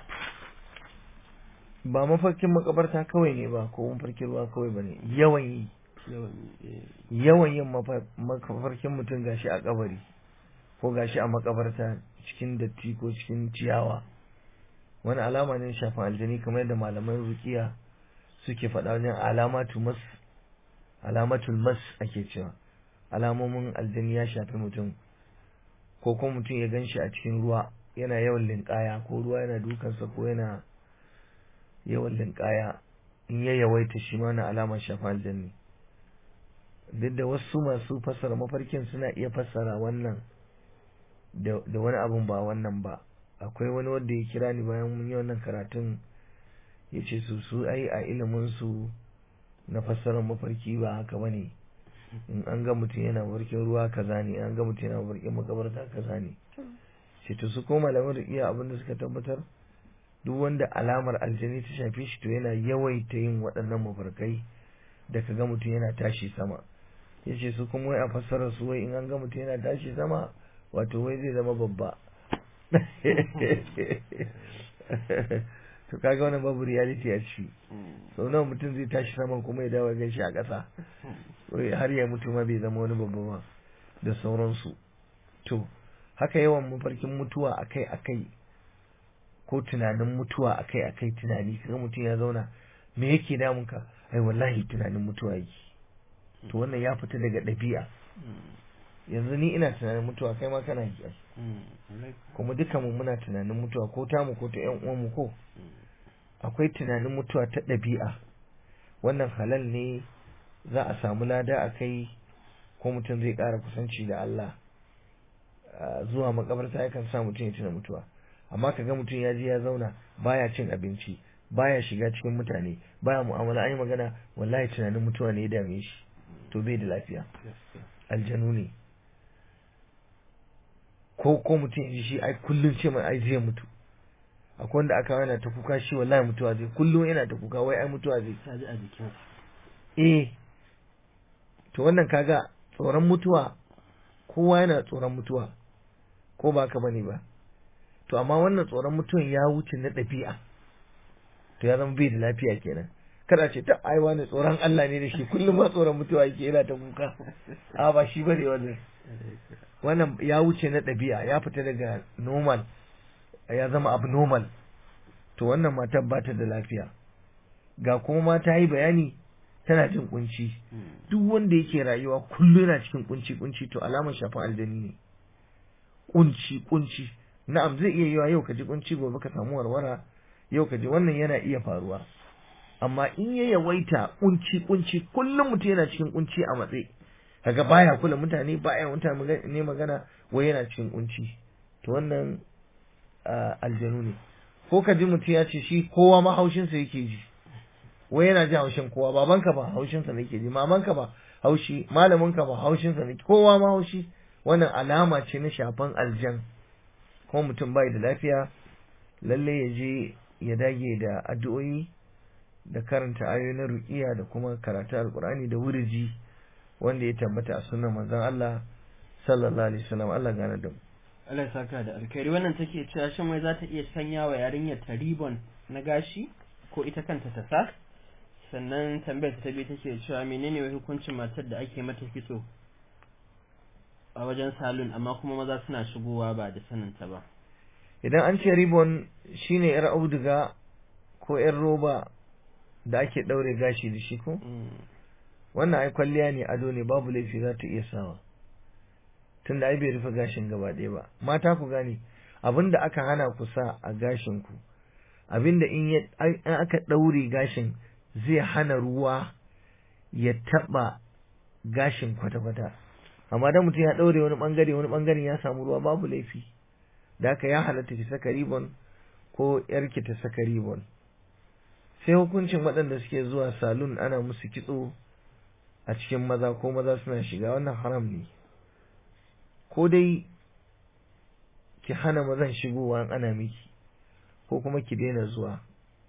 Ba mafarkin makabarta kawai ne ba, ko mafarkin ruwa kawai bane, yawan yi yawan yin mafarkin mutum gashi a kabari ko gashi a makabarta cikin datti ko cikin ciyawa, wani alama ne shafin aljani, kamar yadda malaman ruqiya suke faɗa wajen alamatu mas alamatul mas ake cewa alamomin aljani ya shafi mutum, ko kuma mutum ya ganshi a cikin ruwa yana yawan linkaya, ko ruwa yana dukansa ko yana yawan linkaya, in ya yawaita shi ma na alamar shafa aljanni. Duk da wasu masu fassara mafarkin suna iya fassara wannan da wani abun ba wannan ba. Akwai wani wanda ya kira ni bayan mun yi wannan karatun, ya ce su su ai a ilimin su na fassarar mafarki ba haka bane, in an ga mutum yana mafarkin ruwa kaza ne, an ga mutum yana mafarkin makabarta kaza ne. sai to su ko malaman ruqiya abin da suka tabbatar duk wanda alamar aljani ta shafe shi to yana yawaita yin waɗannan mafarkai da kaga mutum yana tashi sama. yace su kuma wai a fassarar su wai in an ga mutum yana tashi sama wato wai zai zama babba. to kaga wannan babu reality a ciki. sau nawa mutum zai tashi saman kuma ya dawo gan shi a ƙasa har ya mutu ma bai zama wani babba ba da sauransu. to haka yawan mafarkin mutuwa akai akai ko tunanin mutuwa akai akai tunani kaga mutum ya zauna me yake damun ka ai wallahi tunanin mutuwa yake. to wannan ya fita daga ɗabi'a. yanzu ni ina tunanin mutuwa kai ma kana yi kuma duka mu muna tunanin mutuwa ko tamu ko ta ƴan uwanmu ko akwai tunanin mutuwa ta ɗabi'a wannan halal ne za a samu lada a kai ko mutum zai ƙara kusanci da Allah. zuwa makabarta yakan sa mutum ya tuna mutuwa amma kaga mutum ya je ya zauna baya cin abinci baya shiga cikin mutane baya mu'amala an yi magana wallahi tunanin mutuwa ne ya dame shi to bai da lafiya aljanu ne. ko ko mutum ya ji shi ai kullum ce mai ai zai mutu akwai wanda aka yana ta kuka shi wallahi mutuwa zai kullum yana ta kuka wai ai mutuwa zai saji a jikin eh to wannan kaga tsoron mutuwa kowa yana tsoron mutuwa ko ba ka bane ba to amma wannan tsoron mutuwan ya wuce na ɗabi'a to ya zama bai da lafiya kenan. kada ce ta aiwa ne tsoron Allah ne da shi kullum ma tsoron mutuwa yake yana ta kuka a ba shi bane wannan wannan ya wuce na ɗabi'a ya fita daga normal ya zama abnormal to wannan matar ba ta da lafiya. ga kuma ma ta yi bayani tana jin kunci duk wanda yake rayuwa kullum yana cikin kunci kunci to alamar shafin aljani ne. kunci kunci na'am zai iya yiwa yau ka ji kunci gobe ka samu warwara yau ka ji wannan yana iya faruwa amma in ya yawaita kunci kunci kullum mutum yana cikin kunci a matsayi kaga baya kula mutane baya mutane ne magana wai yana cikin kunci to wannan aljanu ne. ko ka ji mutum ya ce shi kowa ma haushinsa yake ji wai yana ji haushin kowa babanka ba haushinsa ne yake ji mamanka ba haushi malaminka ba haushinsa ne kowa ma haushi wannan alama ce na shafan aljan ko mutum bai da lafiya lalle ya je ya dage da addu'o'i da karanta ayoyin ruqiya da kuma karatu alqur'ani da wuriji wanda ya tabbata a sunnar manzon Allah sallallahu alaihi wasallam. Allah gane da mu. Allah ya saka da alkhairi. wannan take cewa shin wai za ta iya sanya wa yarinyar ta ribbon na gashi ko ita kanta ta sa? sannan tambayar ta biyu take cewa menene wai hukuncin matar da ake mata kitso a wajen salon amma kuma maza suna shigowa ba da saninta ba? idan an ce ribbon shine yar auduga ko yar roba da ake daure gashi da shi ko wannan ai kwalliya ne ado ne babu laifi za ta iya sawa tunda ai bai rufe gashin gaba ɗaya ba. mata ku gane abinda aka hana ku sa a gashin ku abinda in aka daure gashin zai hana ruwa ya taba gashin kwata-kwata amma dan mutum ya daure wani bangare wani bangaren ya samu ruwa babu laifi da haka ya halatta ki saka ribbon ko yarki ta saka ribbon. sai hukuncin waɗanda suke zuwa salon ana musu kitso a cikin maza ko maza suna shiga wannan haram ne. ko dai ki hana mazan shigowa ana miki ko kuma ki daina zuwa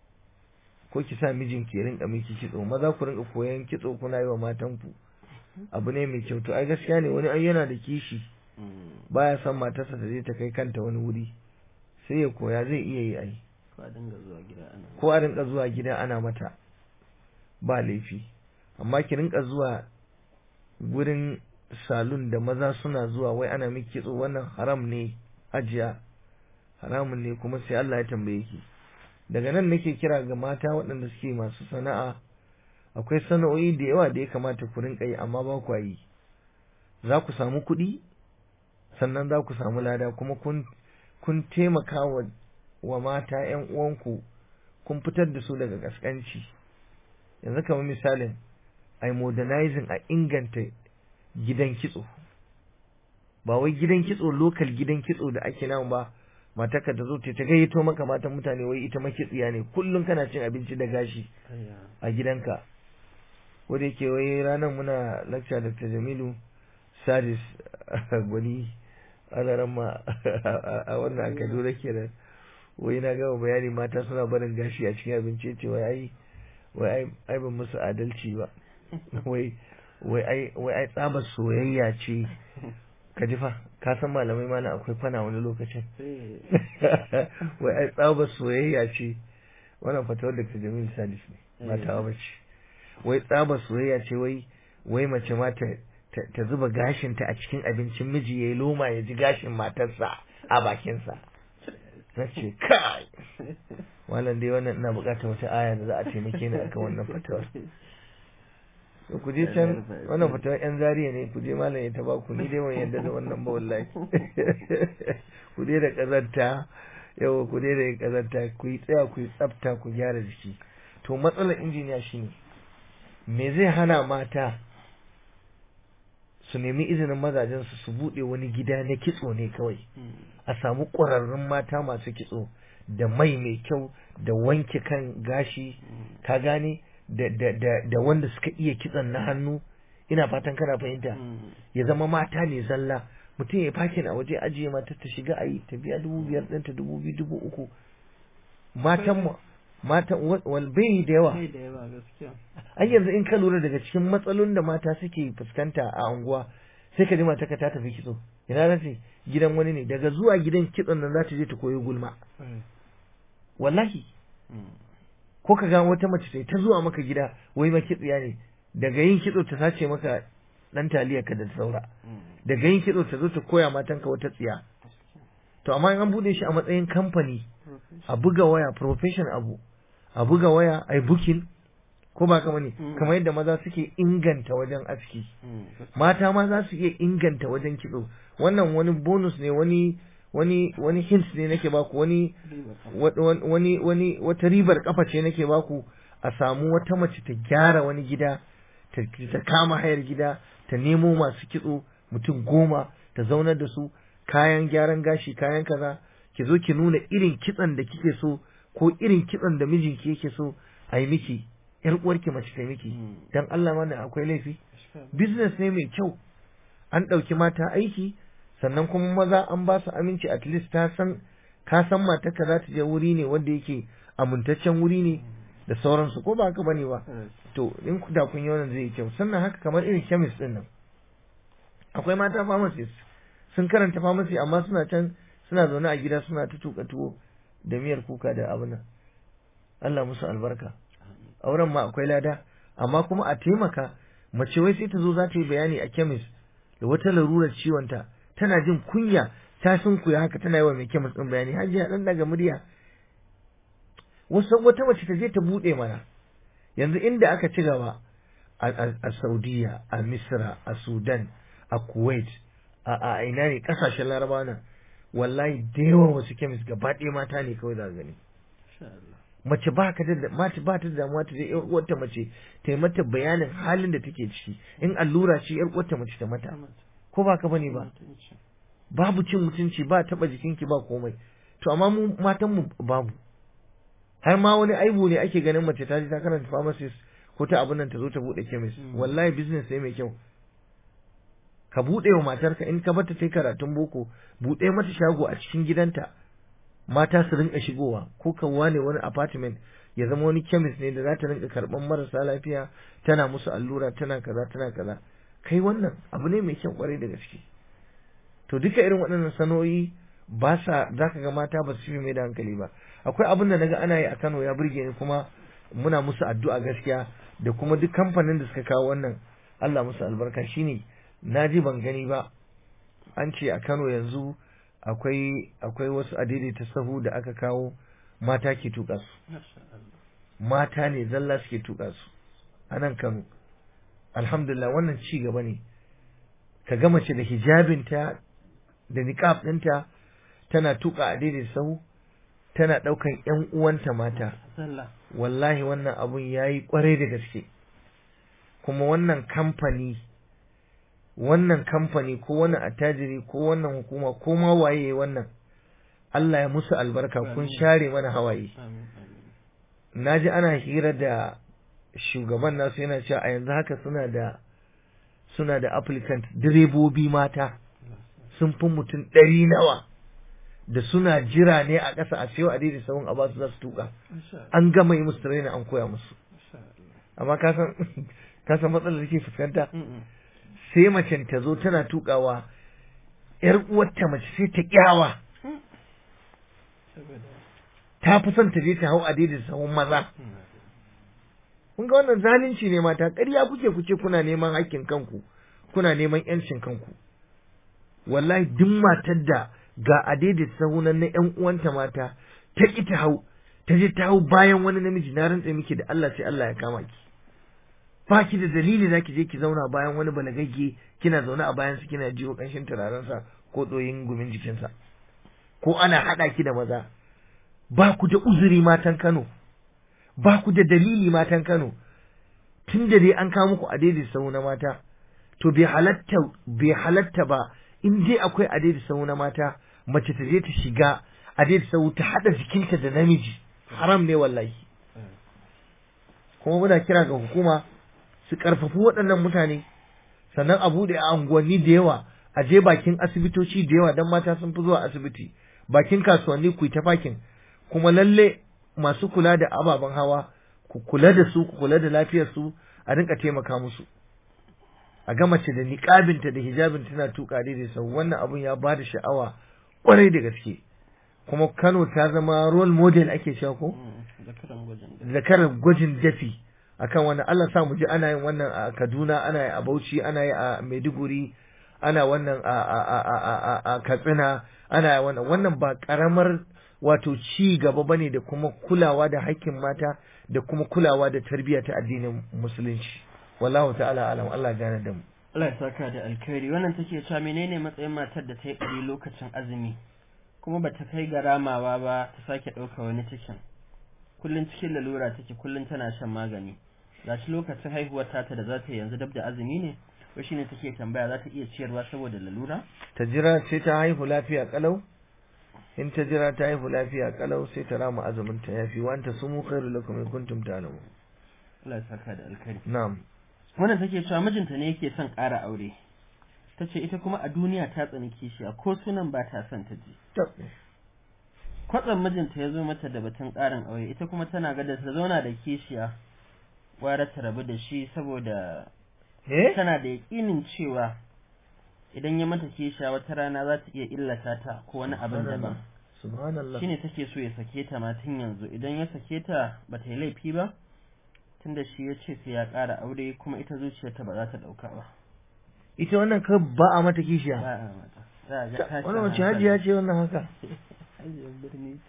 ko ki sa mijinki ya rinka miki kitso. maza ku rinka koyan kitso kuna yi wa matanku abu ne mai kyau. to ai gaskiya ne wani ai yana da kishi baya son matarsa ta je ta kai kanta wani wuri sai ya koya zai iya yi ai ko a dinga zuwa gida ana ko a rinka zuwa gida ana mata ba laifi amma ki rinka zuwa gurin salon da maza suna zuwa wai ana miki kitso wannan haram ne ajiya haramun ne kuma sai Allah ya tambaye ki. daga nan nake kira ga mata waɗanda suke masu sana'a akwai sana'o'i da yawa da ya kamata ku rinka yi amma ba ku yi. za ku samu kuɗi sannan za ku samu lada kuma kun kun taimaka wa, wa mata ƴan uwanku kun fitar da su daga kaskanci. yanzu kamar misalin ai modernizing a inganta gidan kitso ba wai gidan kitso local gidan kitso da ake nan ba matarka ta zo ta gayyato maka matan mutane wai ita makitsiya ne kullum kana cin abinci da gashi a gidanka wanda yake wai ranar muna lecture da Jamilu Sadis gwani alarama a wannan Kaduna kenan wai na gama bayani mata suna barin gashi a cikin abinci ce wai ai wai ai ban musu adalci ba wai wai ai wai ai tsabar soyayya ce ka ji fa ka san malamai mana akwai fana wani lokacin wai ai tsabar soyayya ce wannan fatawar da Jamil Sadis ne ba ta ba ce wai tsabar soyayya ce wai wai mace ma ta ta zuba gashinta a cikin abincin miji yayi loma ya ji gashin matarsa a bakinsa na ce kai wannan dai wannan ina bukatar wata aya da za a taimake ni akan wannan fatawar ku je can wannan fatawar yan zariya ne ku je malam ya taba ku ni dai ban yadda da wannan ba wallahi ku dai da kazanta yawa ku dai da kazanta ku yi tsaya ku yi tsafta ku gyara jiki to matsalar injiniya shine me zai hana mata su nemi izinin mazajen su su bude wani gida na kitso ne kawai a samu ƙwararrun mata masu kitso da mai mai kyau da wanke kan gashi ka gane da da da da wanda suka iya kitson na hannu ina fatan kana fahimta ya zama mata ne zalla mutum ya fakin a waje ajiye mata ta shiga ayi ta biya dubu biyar ɗinta dubu biyu dubu uku matan mu mata wal bai da yawa ai yanzu in ka lura daga cikin matsalolin da mata suke fuskanta a unguwa sai ka ji mata ka ta tafi kitso ina za ta gidan wani ne daga zuwa gidan kitson nan za ta je ta koyi gulma wallahi ko ka ga wata mace sai ta zuwa maka gida wai ma kitsiya ne daga yin kitso ta sace maka dan taliya ka da saura daga yin kitso ta zo ta koya matanka wata tsiya to amma in an bude shi a matsayin kamfani a buga waya profession abu a buga waya ai booking ko ba kama ne kamar yadda maza suke inganta wajen aski mata ma za su iya inganta wajen kitso wannan wani bonus ne wani wani wani hint ne nake baku wani wani wani wata ribar kafa ce nake baku a samu wata mace ta gyara wani gida ta kama hayar gida ta nemo masu kitso mutum goma ta zaunar da su kayan gyaran gashi kayan kaza ki zo ki nuna irin kitson da kike so ko irin kitson da mijinki yake so a yi miki yar uwarki mace ta miki dan Allah mana akwai laifi business ne mai kyau an ɗauki mata aiki sannan kuma maza an ba su aminci at least ta san ka san mata ka za ta je wuri ne wanda yake amintaccen wuri ne da sauransu ko ba haka bane ba to in da kun yi wannan zai yi kyau sannan haka kamar irin chemist din nan akwai mata pharmacist sun karanta pharmacy amma suna can suna zaune a gida suna ta tuka tuwo da miyar kuka da abin nan Allah musu albarka auren ma akwai lada amma kuma a taimaka mace wai sai ta zo za ta yi bayani a chemist da wata larurar ciwon ta tana jin kunya ta sunkuya haka tana yawa mai chemist din bayani hajiya dan daga murya wasu wata mace ta je ta bude mana yanzu inda aka ci gaba a Saudiya a Misra a Sudan a Kuwait a ina ne kasashen Larabawa nan wallahi da yawan wasu chemist gaba ɗaya mata ne kawai za gani mace ba ka da mace ba ta da damuwa ta je yar uwarta mace ta yi mata bayanin halin da take ciki in allura ce yar uwarta mace ta mata ko ba ka bane ba babu cin mutunci ba taba jikinki ba komai to amma mu matan mu babu har ma wani aibu ne ake ganin mace ta je ta karanta pharmacist ko ta abun nan ta zo ta bude chemist wallahi business ne mai kyau ka bude wa matarka in ka bata tai karatun boko bude mata shago a cikin gidanta mata su rinka shigowa ko ka wane wani apartment ya zama wani chemist ne da za ta rinka karban marasa lafiya tana musu allura tana kaza tana kaza kai wannan abu ne mai kyau kwarai da gaske to duka irin waɗannan sanoyi ba sa zaka ga mata ba su fi mai da hankali ba akwai abin da naga ana yi a Kano ya burge ni kuma muna musu addu'a gaskiya da kuma duk kamfanin da suka kawo wannan Allah musu albarka shine naji ban gani ba an ce a Kano yanzu akwai akwai wasu adaidaita sahu da aka kawo mata ke tuka su mata ne zalla suke tuka su a nan Kano alhamdulillah wannan ci gaba ne ka ga mace da hijabinta da niqab ɗinta tana tuka adaidaita sahu tana ɗaukan ƴan uwanta mata wallahi wannan abun yayi kwarai da gaske kuma wannan kamfani wannan kamfani ko wannan attajiri ko wannan hukuma ko ma waye wannan Allah ya musu albarka kun share mana hawaye naji ana hira da shugaban nasu yana cewa a yanzu haka suna da suna da applicant direbobi mata sun fi mutum ɗari nawa da suna jira ne a ƙasa a sayo a daidai sahun a basu za su tuka an gama yi musu training an koya musu amma ka san ka san matsalar da ke fuskanta sai macen ta zo tana tukawa yar uwarta mace sai ta kyawa ta fi son ta je ta hau a daidai sahun maza kun ga wannan zalunci ne mata ƙarya kuke kuce kuna neman haƙƙin kanku kuna neman yancin kanku wallahi duk matar da ga a daidai sahunan na ƴan uwanta mata ta ki ta hau ta je ta hau bayan wani namiji na rantsa miki da Allah sai Allah ya kama ki ba ki da dalili za ki je ki zauna bayan wani balagagge kina zaune a bayan su kina jiwo kanshin turaren sa ko tsoyin gumin jikinsa ko ana hada ki da maza ba ku da uzuri matan Kano ba ku da dalili matan Kano tun da dai an kawo muku a daidai sahu na mata to bai halatta bai halatta ba in dai akwai a daidai sahu na mata mace ta je ta shiga a daidai sahu ta hada jikinta da namiji haram ne wallahi kuma muna kira ga hukuma su karfafi waɗannan mutane sannan a buɗe a unguwanni da yawa a je bakin asibitoci da yawa dan mata sun fi zuwa asibiti bakin kasuwanni ku yi ta fakin kuma lalle masu kula da ababen hawa ku kula da su ku kula da lafiyar su a rinka taimaka musu a ga mace da niqabinta da hijabin tana tuka daidai sau wannan abun ya bada sha'awa kwarai da gaske kuma Kano ta zama role model ake cewa ko zakaran gwajin dafi akan wannan Allah sa mu ji ana yin wannan a Kaduna ana yi a Bauchi ana yi a Maiduguri ana wannan a a a a Katsina ana yi wannan wannan ba karamar wato ci gaba bane da kuma kulawa da haƙƙin mata da kuma kulawa da tarbiyya ta addinin musulunci wallahu ta'ala alam Allah gane da mu Allah ya saka da alkhairi wannan take cewa menene matsayin matar da ta yi ƙari lokacin azumi kuma bata kai ga ramawa ba ta sake ɗauka wani cikin kullun cikin lalura take kullun tana shan magani gashi lokacin haihuwar tata da za ta yanzu dab da azumi ne ko shine take tambaya za ta iya ciyarwa saboda lalura ta jira sai ta haihu lafiya kalau in ta jira ta haihu lafiya kalau sai ta rama azumin ta yafi wa anta sumu khairu lakum in kuntum ta'lamun Allah ya saka da alkhairi na'am wannan take cewa mijinta ne yake son ƙara aure tace ita kuma a duniya ta tsani kishiya ko sunan ba ta son ta ji kwatsam mijinta ya zo mata da batun ƙarin aure ita kuma tana ga da ta zauna da kishiya gwara ta rabu da shi saboda tana da yaƙinin cewa idan ya mata kishiya wata rana za ta iya illata ta ko wani abin daban subhanallah shine take so ya sake ta ma tun yanzu idan ya sake ta ba ta yi laifi ba tunda shi ya ce sai ya ƙara aure kuma ita zuciyarta ba za ta ɗauka ba ita wannan ka ba a mata kishiya ba a mata za a ga tashi wannan wace hajiya ce wannan haka hajiyar birni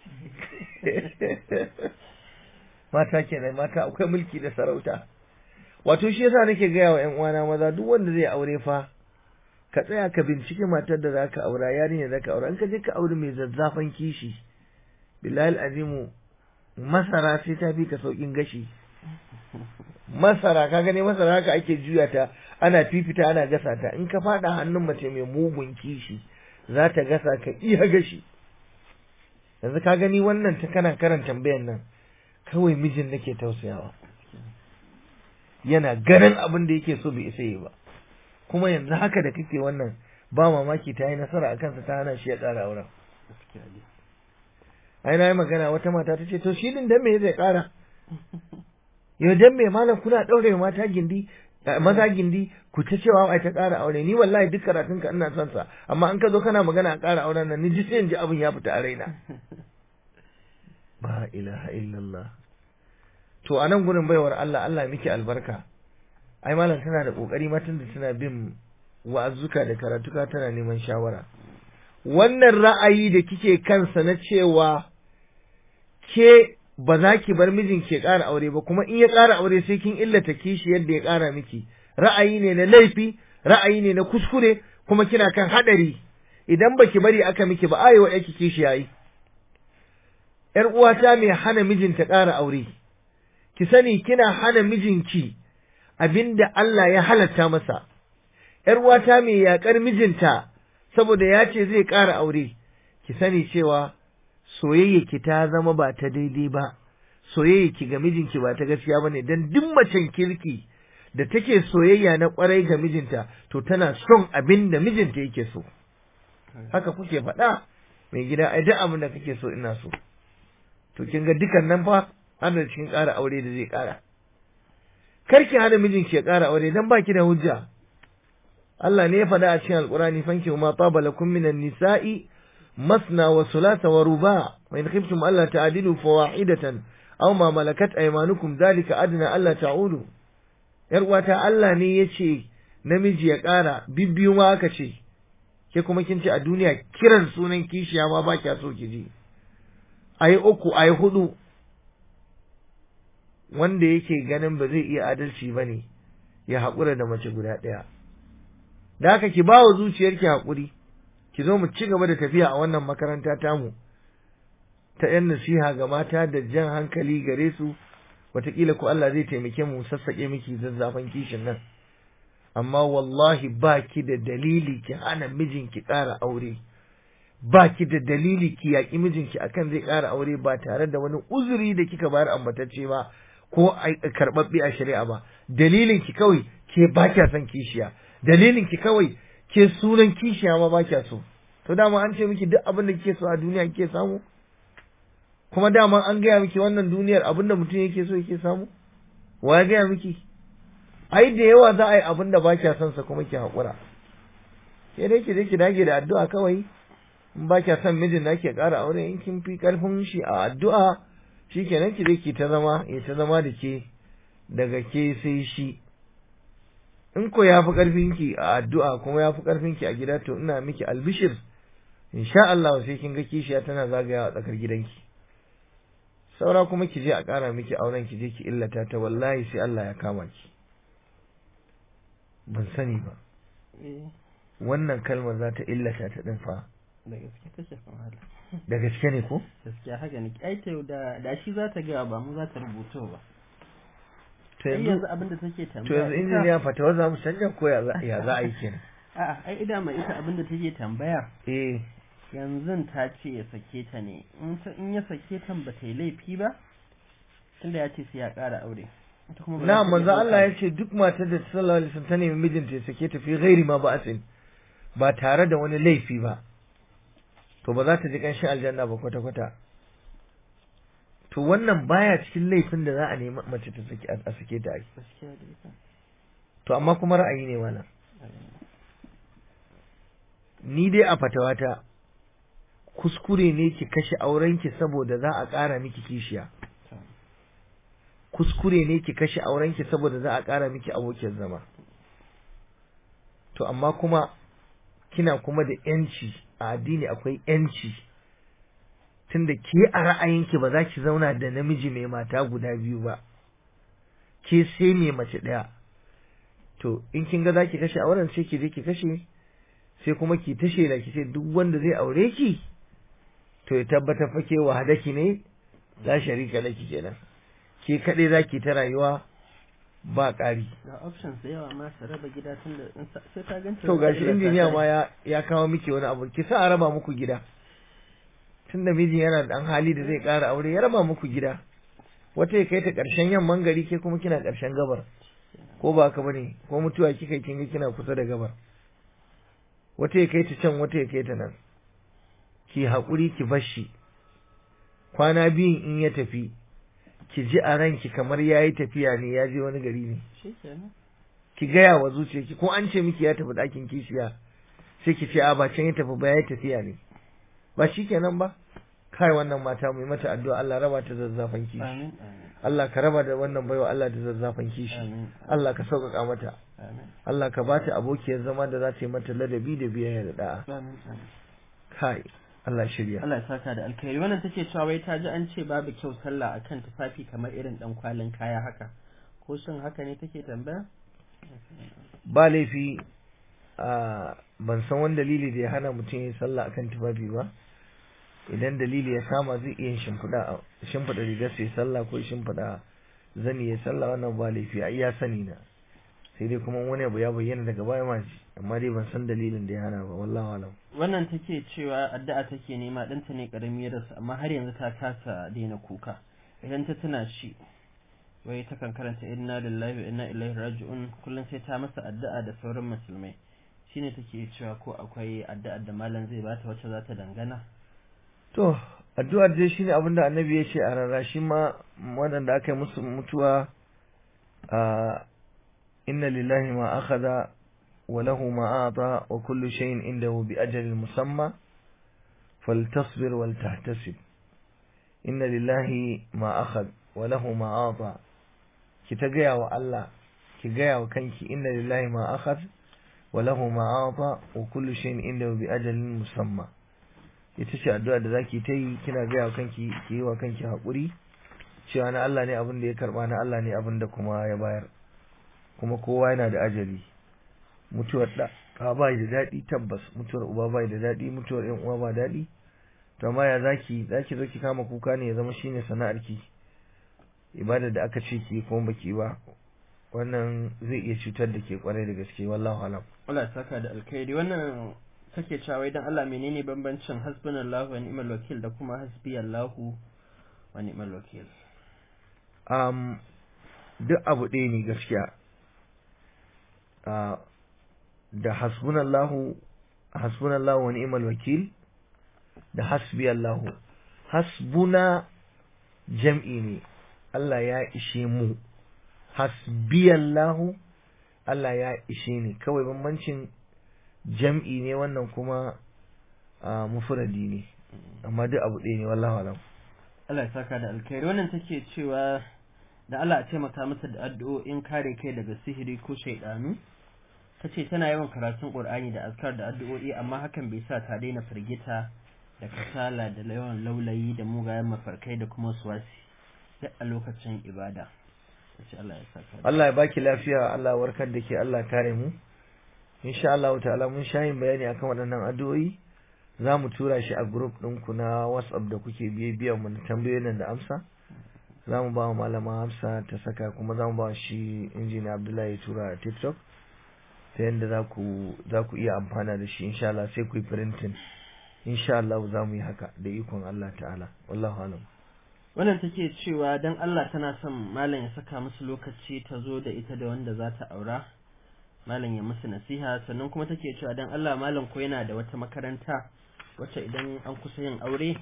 mata kenan mata akwai mulki da sarauta wato shi yasa nake gaya wa ƴan uwana maza duk wanda zai aure fa ka tsaya ka bincike matar da zaka aura yarinya da zaka aura in ka je ka aure mai zazzafan kishi billahi azimu masara sai ta fi ka saukin gashi masara ka gane masara haka ake juya ta ana fifita ana gasa ta in ka fada hannun mace mai mugun kishi za ta gasa ka iya gashi yanzu ka gani wannan ta kana karanta tambayan nan kawai mijin nake tausayawa yana ganin abin da yake so bai isa yi ba kuma yanzu haka da kake wannan ba mamaki ta yi nasara a kansa ta hana shi ya ƙara auren ai na yi magana wata mata ta ce to shi din dan me zai ƙara yau dan me malam kuna ɗaure mata gindi maza gindi ku ta cewa ai ta ƙara aure ni wallahi duk karatun ka ina son sa amma an ka zo kana magana a ƙara auren nan ni ji sai in ji abin ya fita a raina ba ilaha illallah to a nan gurin baiwar Allah Allah miki albarka ai malam tana da kokari matan da tana bin wa'azuka da karatuka tana neman shawara wannan ra'ayi da kike kansa na cewa ke ba za ki bar mijin ke ƙara aure ba kuma in ya ƙara aure sai kin illata kishi yadda ya ƙara miki ra'ayi ne na laifi ra'ayi ne na kuskure kuma kina kan hadari idan baki bari aka miki ba ayi wa yake kishi yayi yar uwata mai hana mijinta ƙara aure ki sani kina hana mijinki abinda Allah ya halatta masa yar uwata mai yakar mijinta saboda ya ce zai ƙara aure ki sani cewa soyayya ki ta zama ba ta daidai ba soyayya ki ga mijinki ba ta gaskiya bane dan duk macen kirki da take soyayya na kwarai ga mijinta to tana son abin da mijinta yake so haka kuke faɗa mai gida ai duk abin da kake so ina so to kin ga dukan nan fa har da cikin ƙara aure da zai ƙara karki hana mijinki ya ƙara aure dan baki da hujja Allah ne ya faɗa a cikin Alƙur'ani fanki ma taba lakum minan nisa'i masna wa thulatha wa ruba wa in khiftum alla ta'dilu fawahidatan aw ma malakat aymanukum dhalika adna alla ta'ulu yar uwata Allah ne yace namiji ya ƙara bibbiyu ma aka ce ke kuma kin ce a duniya kiran sunan kishiya ma ba kya so ki ji ai uku ai hudu wanda yake ganin ba zai iya adalci bane ya haƙura da mace guda ɗaya da haka ki bawa zuciyarki haƙuri ki zo mu ci gaba da tafiya a wannan makaranta tamu ta yan nasiha ga mata da jan hankali gare su wataƙila ko Allah zai taimake mu sassaƙe miki zazzafan kishin nan amma wallahi ba ki da dalili ki hana mijinki ƙara aure ba ki da dalili ki yaƙi mijinki akan zai ƙara aure ba tare da wani uzuri da kika bayar ambatacce ba ko karɓaɓɓe a shari'a ba dalilin ki kawai ke ba kya son kishiya dalilin ki kawai ke sunan kishiya ma ba kya so to dama an ce miki duk abin da kike so a duniya kike samu kuma dama an gaya miki wannan duniyar abin da mutum yake so yake samu wa ya gaya miki ai da yawa za a yi abin da ba kya son sa kuma ki haƙura ke dai ki je ki dage da addu'a kawai in ba kya son mijin na ke ƙara aure in kin fi ƙarfin shi a addu'a shikenan ki je ki ta zama ya ta zama da ke daga ke sai shi in ko ya fi ƙarfinki a addu'a kuma ya fi ƙarfinki a gida to ina miki albishir insha Allah sai kin ga kishiya tana zagayawa a tsakar gidanki saura kuma ki je a ƙara miki auren ki je ki illata ta wallahi sai Allah ya kama ki ban sani ba wannan kalmar za ta illata ta din fa da gaske ta shafa wahala da gaske ne ko gaskiya haka ne ai ta da da shi za ta ga ba mu za ta rubuto ba to ai yanzu abin da take to tambaya yanzu injiniya fatawa za mu canja ko ya za ya za a yi kenan a'a ai ida mai ita abin da take tambaya eh yanzu ta ce ya sake ta ne in ta in ya sake ta ba ta yi laifi ba tunda ya ce sai ya ƙara aure ita kuma ba za na ta manzo iya Allah ɗauka. ya ce duk matar da sallallahu alaihi wasallam ta nemi mijinta ya sake ta fi ghairi ma ba'asin ba tare da wani laifi ba to ba za ta ji ƙanshin aljanna ba kwata kwata to wannan baya cikin laifin da za a nemi mace ta sake a sake ta ai gaskiya da ita to amma kuma ra'ayi ne wannan ni dai a fatawata kuskure ne ki kashe aurenki saboda za a ƙara miki kishiya kuskure ne ki kashe aurenki saboda za a ƙara miki abokin zama to amma kuma kina kuma da yanci a addini akwai yanci tunda ke a ra'ayinki ba za ki zauna da namiji mai mata guda biyu ba ke sai mai mace ɗaya to in kin ga za ki kashe auren sai ki je ki kashe sai kuma ki ta shela ki ce duk wanda zai aure ki to ya tabbatar fa ke wahadaki ne la sharika laki kenan ke kaɗai za ki ta rayuwa ba ƙari ga options da yawa ma su raba gida tun da sai ta ganta to gashi injiniya ma ya ya kawo miki wani abu ki sa a raba muku gida tunda miji yana da ɗan hali da zai ƙara aure ya raba muku gida wata ya kai ta ƙarshen yamman gari ke kuma kina ƙarshen gabar ko ba haka bane ko mutuwa kika kin ga kina kusa da gabar wata ya kai ta can wata ya kai ta nan ki haƙuri ki bashi kwana biyun in ya tafi ki ji a ranki kamar ya yi tafiya ne ya je wani gari ne shikenan ki gaya wa zuciyarki ko an ce miki ya tafi ɗakin kishiya sai ki ce a ba can ya tafi ba ya yi tafiya ne ba shi kenan ba kai wannan mata mu yi mata addu'a Allah raba ta zazzafan kishi amin amin Allah ka raba da wannan baiwa Allah da zazzafan kishi Amin. Allah ka sauƙaƙa mata amin Allah ka bata abokiyar zama da za ta yi mata ladabi da biyayya da da'a amin amin kai Allah shirya Allah ya saka da alkhairi wannan tace cewa wai ta ji an ce babu kyau sallah akan tufafi kamar irin dan kwalin kaya haka ko shin haka ne take tambaya ba laifi a ban san wani dalili da ya hana mutum yin sallah akan tufafi ba idan dalili ya kama zai iya shimfiɗa shimfiɗa rigar sai sallah ko shimfiɗa zani ya sallah wannan ba laifi a iya sani na sai dai kuma wani abu ya bayyana daga baya ma ji amma dai ban san dalilin da ya hana ba wallahi alam wannan take cewa addu'a take nema ɗanta ne karami ya rasu amma har yanzu ta kasa daina kuka idan ta tuna shi wai ta kan karanta inna lillahi wa inna ilaihi raji'un kullum sai ta masa addu'a da sauran musulmai, shine take cewa ko akwai addu'a da malam zai bata wacce za ta dangana. To addu'ar dai shine abin da annabi ya ce a rarrashi ma waɗanda aka yi musu mutuwa, a inna lillahi ma akhadha wa lahu ma ata wa kullu shay'in indahu bi ajalin musamma faltasbir wal tahtasib. Inna lillahi ma akhadha wa lahu ma ata, ki ta gaya wa Allah, ki gaya wa kanki inna lillahi ma akhadha wa lahu ma ata wa kullu shay'in indahu bi ajalin musamma. Ita ce addu'a da zaki ta yi kina gaya wa kanki, ki yi wa kanki haƙuri cewa na Allah ne abin da ya karba, na Allah ne abin da kuma ya bayar, kuma kowa yana da ajali. Mutuwar da ka ba da daɗi, tabbas mutuwar uba ba da daɗi, mutuwar ƴan uwa ba daɗi, to amma ya zaki zaki zo ki kama kuka ne ya zama shine sana'arki, ibada da aka ce ki kuma baki ba, wannan zai iya cutar da ke kwarai da gaske. wallahu alam. Allah ya saka da alkhairi. Wannan take cewa idan Allah menene bambancin hasbunallahu wa ni'mal wakil da kuma hasbiyallahu wa ni'mal wakil? Um, duk abu ɗaya ne gaskiya. Uh, da hasbunallahu hasbunallahu wa ni'mal wakil da hasbiyallahu. Hasbuna jam'i ne, Allah ya ishe mu. Hasbiyallahu, Allah ya ishe ni. Kawai bambancin jam'i ne, wannan kuma uh, mufradi ne, amma duk abu ɗaya ne. wallahu alam. Allah ya saka da alkhairi. Wannan take cewa da Allah a taimaka mata da addu'o'in kare kai daga sihiri ko shaidanu. Tace tana yawan karatun Qur'ani da azkar da addu'o'i, amma hakan bai sa ta daina firgita da kasala da yawan laulayi da mugayen mafarkai da kuma waswasi duk a lokacin ibada. Tace Allah ya saka. Allah ya baki lafiya, Allah warkar da ke, Allah kare mu. Insha Allah ta'ala mun sha yin bayani akan waɗannan addu'o'i. Za mu tura shi a group ɗinku na WhatsApp da kuke biye biyan mu da tambayoyin da amsa. Za mu ba wa malama Hafsa ta saka, kuma za mu ba shi injiniya Abdullahi ya tura a TikTok, ta yadda za ku za ku iya amfana da shi insha Allah, sai ku yi printing. Insha Allah za mu yi haka da ikon Allah ta'ala. wallahu alam. Wannan take cewa dan Allah tana son malam ya saka musu lokaci ta zo da ita da wanda za ta aura, malam ya musu nasiha. Sannan kuma take cewa dan Allah malam ko yana da wata makaranta wacce idan an kusa yin aure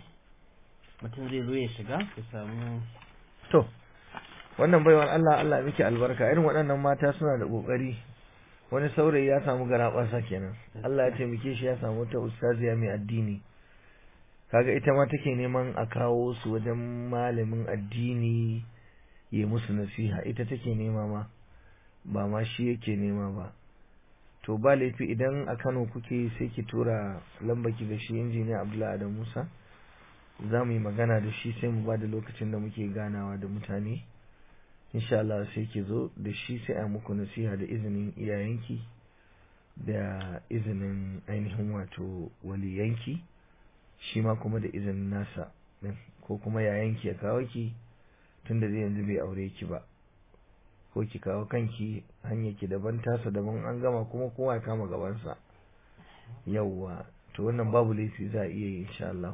mutum zai zo ya shiga ya samu. To wannan baiwar Allah, Allah miki albarka. Irin waɗannan mata suna da kokari. Wani saurayi ya samu garaɓarsa kenan, Allah ya taimake shi ya samu ta ustaziya mai addini. Kaga ita ma take neman a kawo su wajen malamin addini ya musu nasiha, ita take nema ma, ba ma shi yake nema ba. To ba laifi idan a Kano kuke sai ki tura lambaki da shi injiniya Abdullahi Adam Musa, za mu yi magana da shi sai mu ba da lokacin da muke ganawa da mutane. Insha Allah sai ki zo da shi sai a muku nasiha da izinin iyayenki da izinin ainihin wato waliyanki, shi ma kuma da izinin nasa din, ko kuma yayanki ya kawo ki tunda zai yanzu bai aure ki ba, ko ki kawo kanki, hanyar ki daban tasa daban, an gama kuma kowa ya kama gabansa. Yawwa, to wannan babu laifi za a iya yi insha Allah.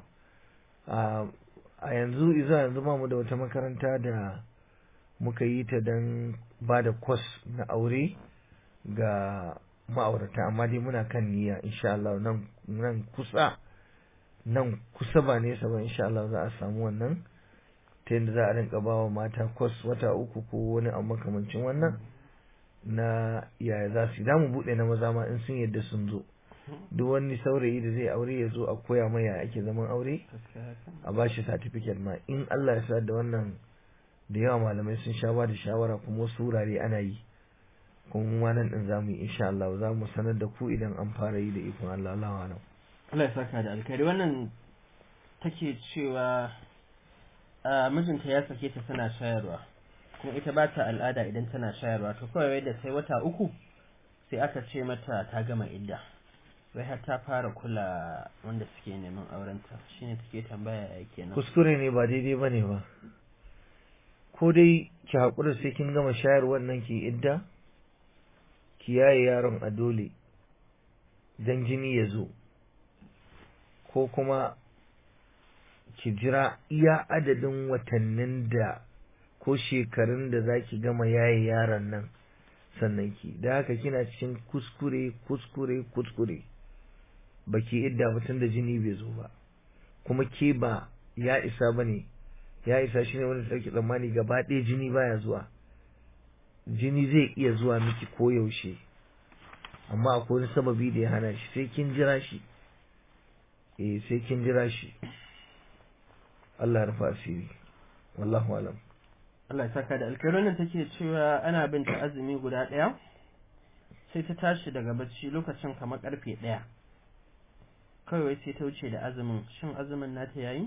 A yanzu iza yanzu ba mu da wata makaranta da muka yi ta don ba da kwas na aure ga ma'aurata, amma dai muna kan niyya insha Allah. nan nan kusa nan kusa ba nesa ba insha Allah za a samu wannan, ta yadda za a rinka ba wa mata kwas wata uku ko wani abu makamancin wannan na yaya za su yi. Za mu buɗe na maza ma in sun yadda sun zo. Duk wani saurayi da zai aure ya zo a koya mai yaya ake zaman aure, a ba shi certificate ma in Allah ya sa da wannan. Da yawa malamai sun sha ba da shawara, kuma wasu wurare ana yi, kuma mu nan din zamu yi insha Allah. Za mu sanar da ku idan an fara yi da ikon Allah. Allahu a'lam. Allah ya saka da alkhairi. Wannan take cewa mijinta ya sake ta tana shayarwa, kuma ita ba ta al'ada idan tana shayarwa, to kawai da sai wata uku sai aka ce mata ta gama idda, wai har ta fara kula wanda suke neman aurenta, shine take tambaya ya kenan. Kuskure ne, ba daidai bane ba. Ko dai ki haƙura sai kin gama shayarwar nan ki idda, ki yaye yaron a dole dan jini ya zo, ko kuma ki jira iya adadin watannin da ko shekarun da za ki gama yaye yaron nan sannan ki, da haka kina cikin kuskure kuskure kuskure baki idda mutum da jini bai zo ba, kuma ke ba ya isa bane. Ya isa shine wanda take tsammani gaba ɗaya jini baya zuwa. Jini zai iya zuwa miki koyaushe, amma akwai wani sababi da ya hana shi, sai kin jira shi. Eh sai kin jira shi. Allah ya rufa asiri. Wallahu alam. Allah ya saka da alkhairi. Nan take cewa ana bin ta azumi guda ɗaya, sai ta tashi daga bacci lokacin kamar karfe ɗaya, kawai sai ta wuce da azumin. Shin azumin nata yayi?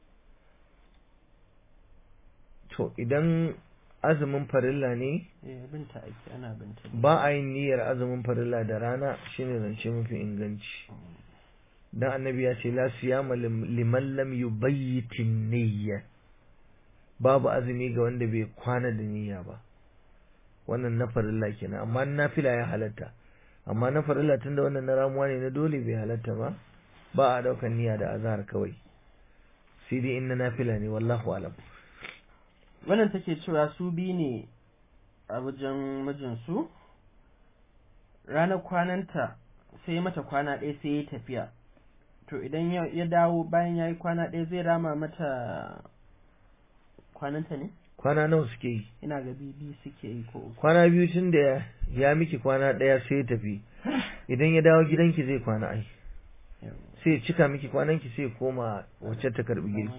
To idan azumin farilla ne, eh binta ake ana binta. ba a yin niyyar azumin farilla da rana, shine zance mafi inganci. Dan annabi ya ce la siyama liman lam yubayyitin niyya, babu azumi ga wanda bai kwana da niyya ba. Wannan na farilla kenan, amma nafila ya halatta. Amma na farilla tunda wannan na ramuwa ne na dole bai halatta ba, ba a daukan niyya da azhar kawai, sai dai in na nafila ne. Wallahu alam. Wannan take cewa su bi ne a wajen mijinsu, ranar kwananta sai mata kwana ɗaya sai ya tafiya. To idan ya dawo bayan ya yi kwana ɗaya zai rama mata kwananta ne? Kwana nawa suke yi? Ina ga bibi suke yi ko uku. Kwana biyu tun da ya miki kwana ɗaya sai ya tafi. Idan ya dawo gidanki zai kwana ai. Sai ya cika miki kwananki sai ya koma wacce ta karbi girki.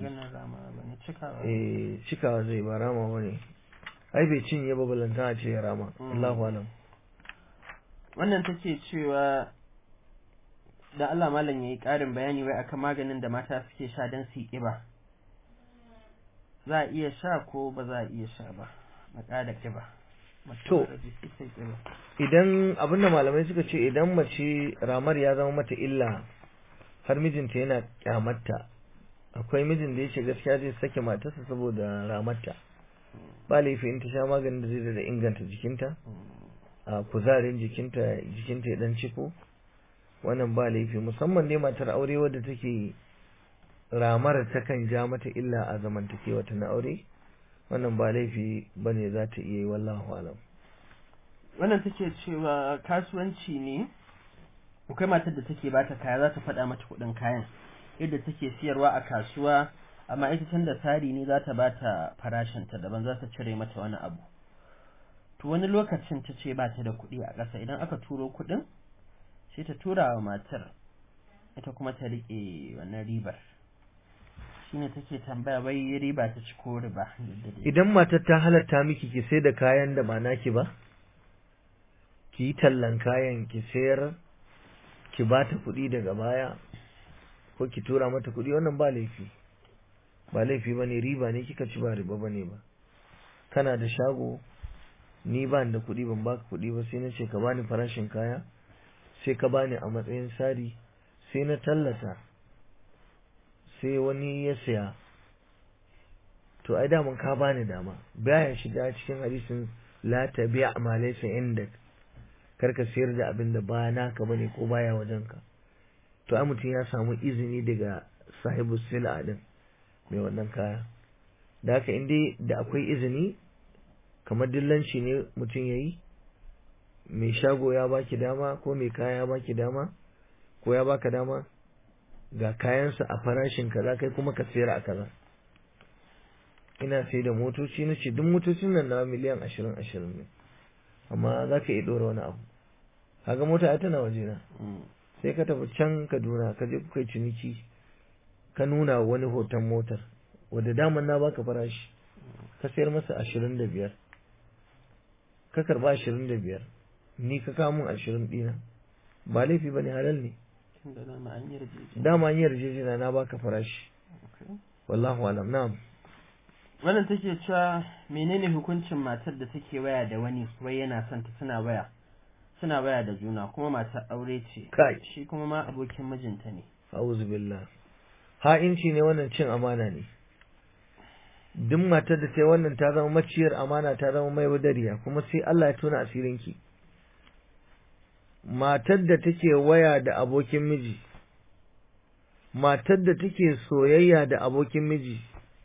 Eh cikawa zai ba rama bane. Ai bai cinye ba balanta a ce ya rama. Allahu alam. Wannan take cewa da Allah malam yayi ƙarin bayani wai akan maganin da mata suke sha don su yi ƙiba. Za a iya sha ko ba za a iya sha ba na ƙara ƙiba? To idan abinda malamai suka ce, idan mace ramar ya zama mata illa har mijinta yana kyamarta, akwai mijin da yace gaskiya zai sake matarsa saboda ramarta, ba laifi in ta sha maganin da zai da inganta jikinta, a kuzarin jikinta jikinta ya dan ciko, wannan ba laifi. Musamman ne matar aure wadda take ramar ta kan ja mata illa a zamantakewa ta na aure, wannan ba laifi bane za ta iya yi. Wallahu alam. Wannan take cewa kasuwanci ne, akwai matar da take bata kaya za ta faɗa mata kuɗin kayan yadda take siyarwa a kasuwa, amma ita tun da tsari ne za ta bata farashinta daban, za ta cire mata wani abu. To wani lokacin ta ce bata da kuɗi a ƙasa, idan aka turo kuɗin sai ta tura wa matar, ita kuma ta riƙe wannan ribar. Shine take tambaya wai riba ta ci ko riba? Idan matar ta halatta miki ki sai da kayan da ba naki ba, ki yi tallan kayan ki sayar, ki ba ta kuɗi daga baya ko ki tura mata kuɗi, wannan ba laifi. Ba laifi ba ne, riba ne kika ci, ba riba ba ne ba. Kana da shago, ni ba da kuɗi ban baka kuɗi ba, sai na ce ka bani farashin kaya, sai ka bani a matsayin sari, sai na tallata, sai wani ya saya, to ai daman ka bani dama. Baya shiga cikin hadisin la tabi' ma laysa indak, karka sayar da abin da ba naka bane ko baya wajenka. To ai mutum ya samu izini daga sahibu sila din, mai wannan kaya. Da haka indai da akwai izini, kamar dillanci ne mutum yayi, mai shago ya baki dama ko mai kaya ya baki dama ko ya baka dama, ga kayansa a farashin kaza kai kuma ka sayar a kaza. Ina sai da motoci, na ce duk motocin nan na miliyan ashirin ashirin ne, amma za ka iya ɗora wani abu. Kaga mota ai tana waje na, sai ka tafi can Kaduna ka je kuka yi ciniki, ka nuna wani hoton motar wadda daman na baka farashi, ka sayar masa ashirin da biyar, ka karba ashirin da biyar, ni ka kamun ashirin ɗina, ba laifi ba ne, halal ne. Dama an yi yarjejena na baka farashi. Wallahu alam. Na'am. Wannan take cewa menene hukuncin matar da take waya da wani, wai yana son ta suna waya suna waya da juna, kuma matar aure ce, kai shi kuma ma abokin mijinta ne. A'udhu billah. Ha'inci ne wannan, cin amana ne. Duk matar da ta yi wannan ta zama maciyar amana, ta zama mai wadariya, kuma sai Allah ya tona asirinki. Matar da take waya da abokin miji, matar da take soyayya da abokin miji,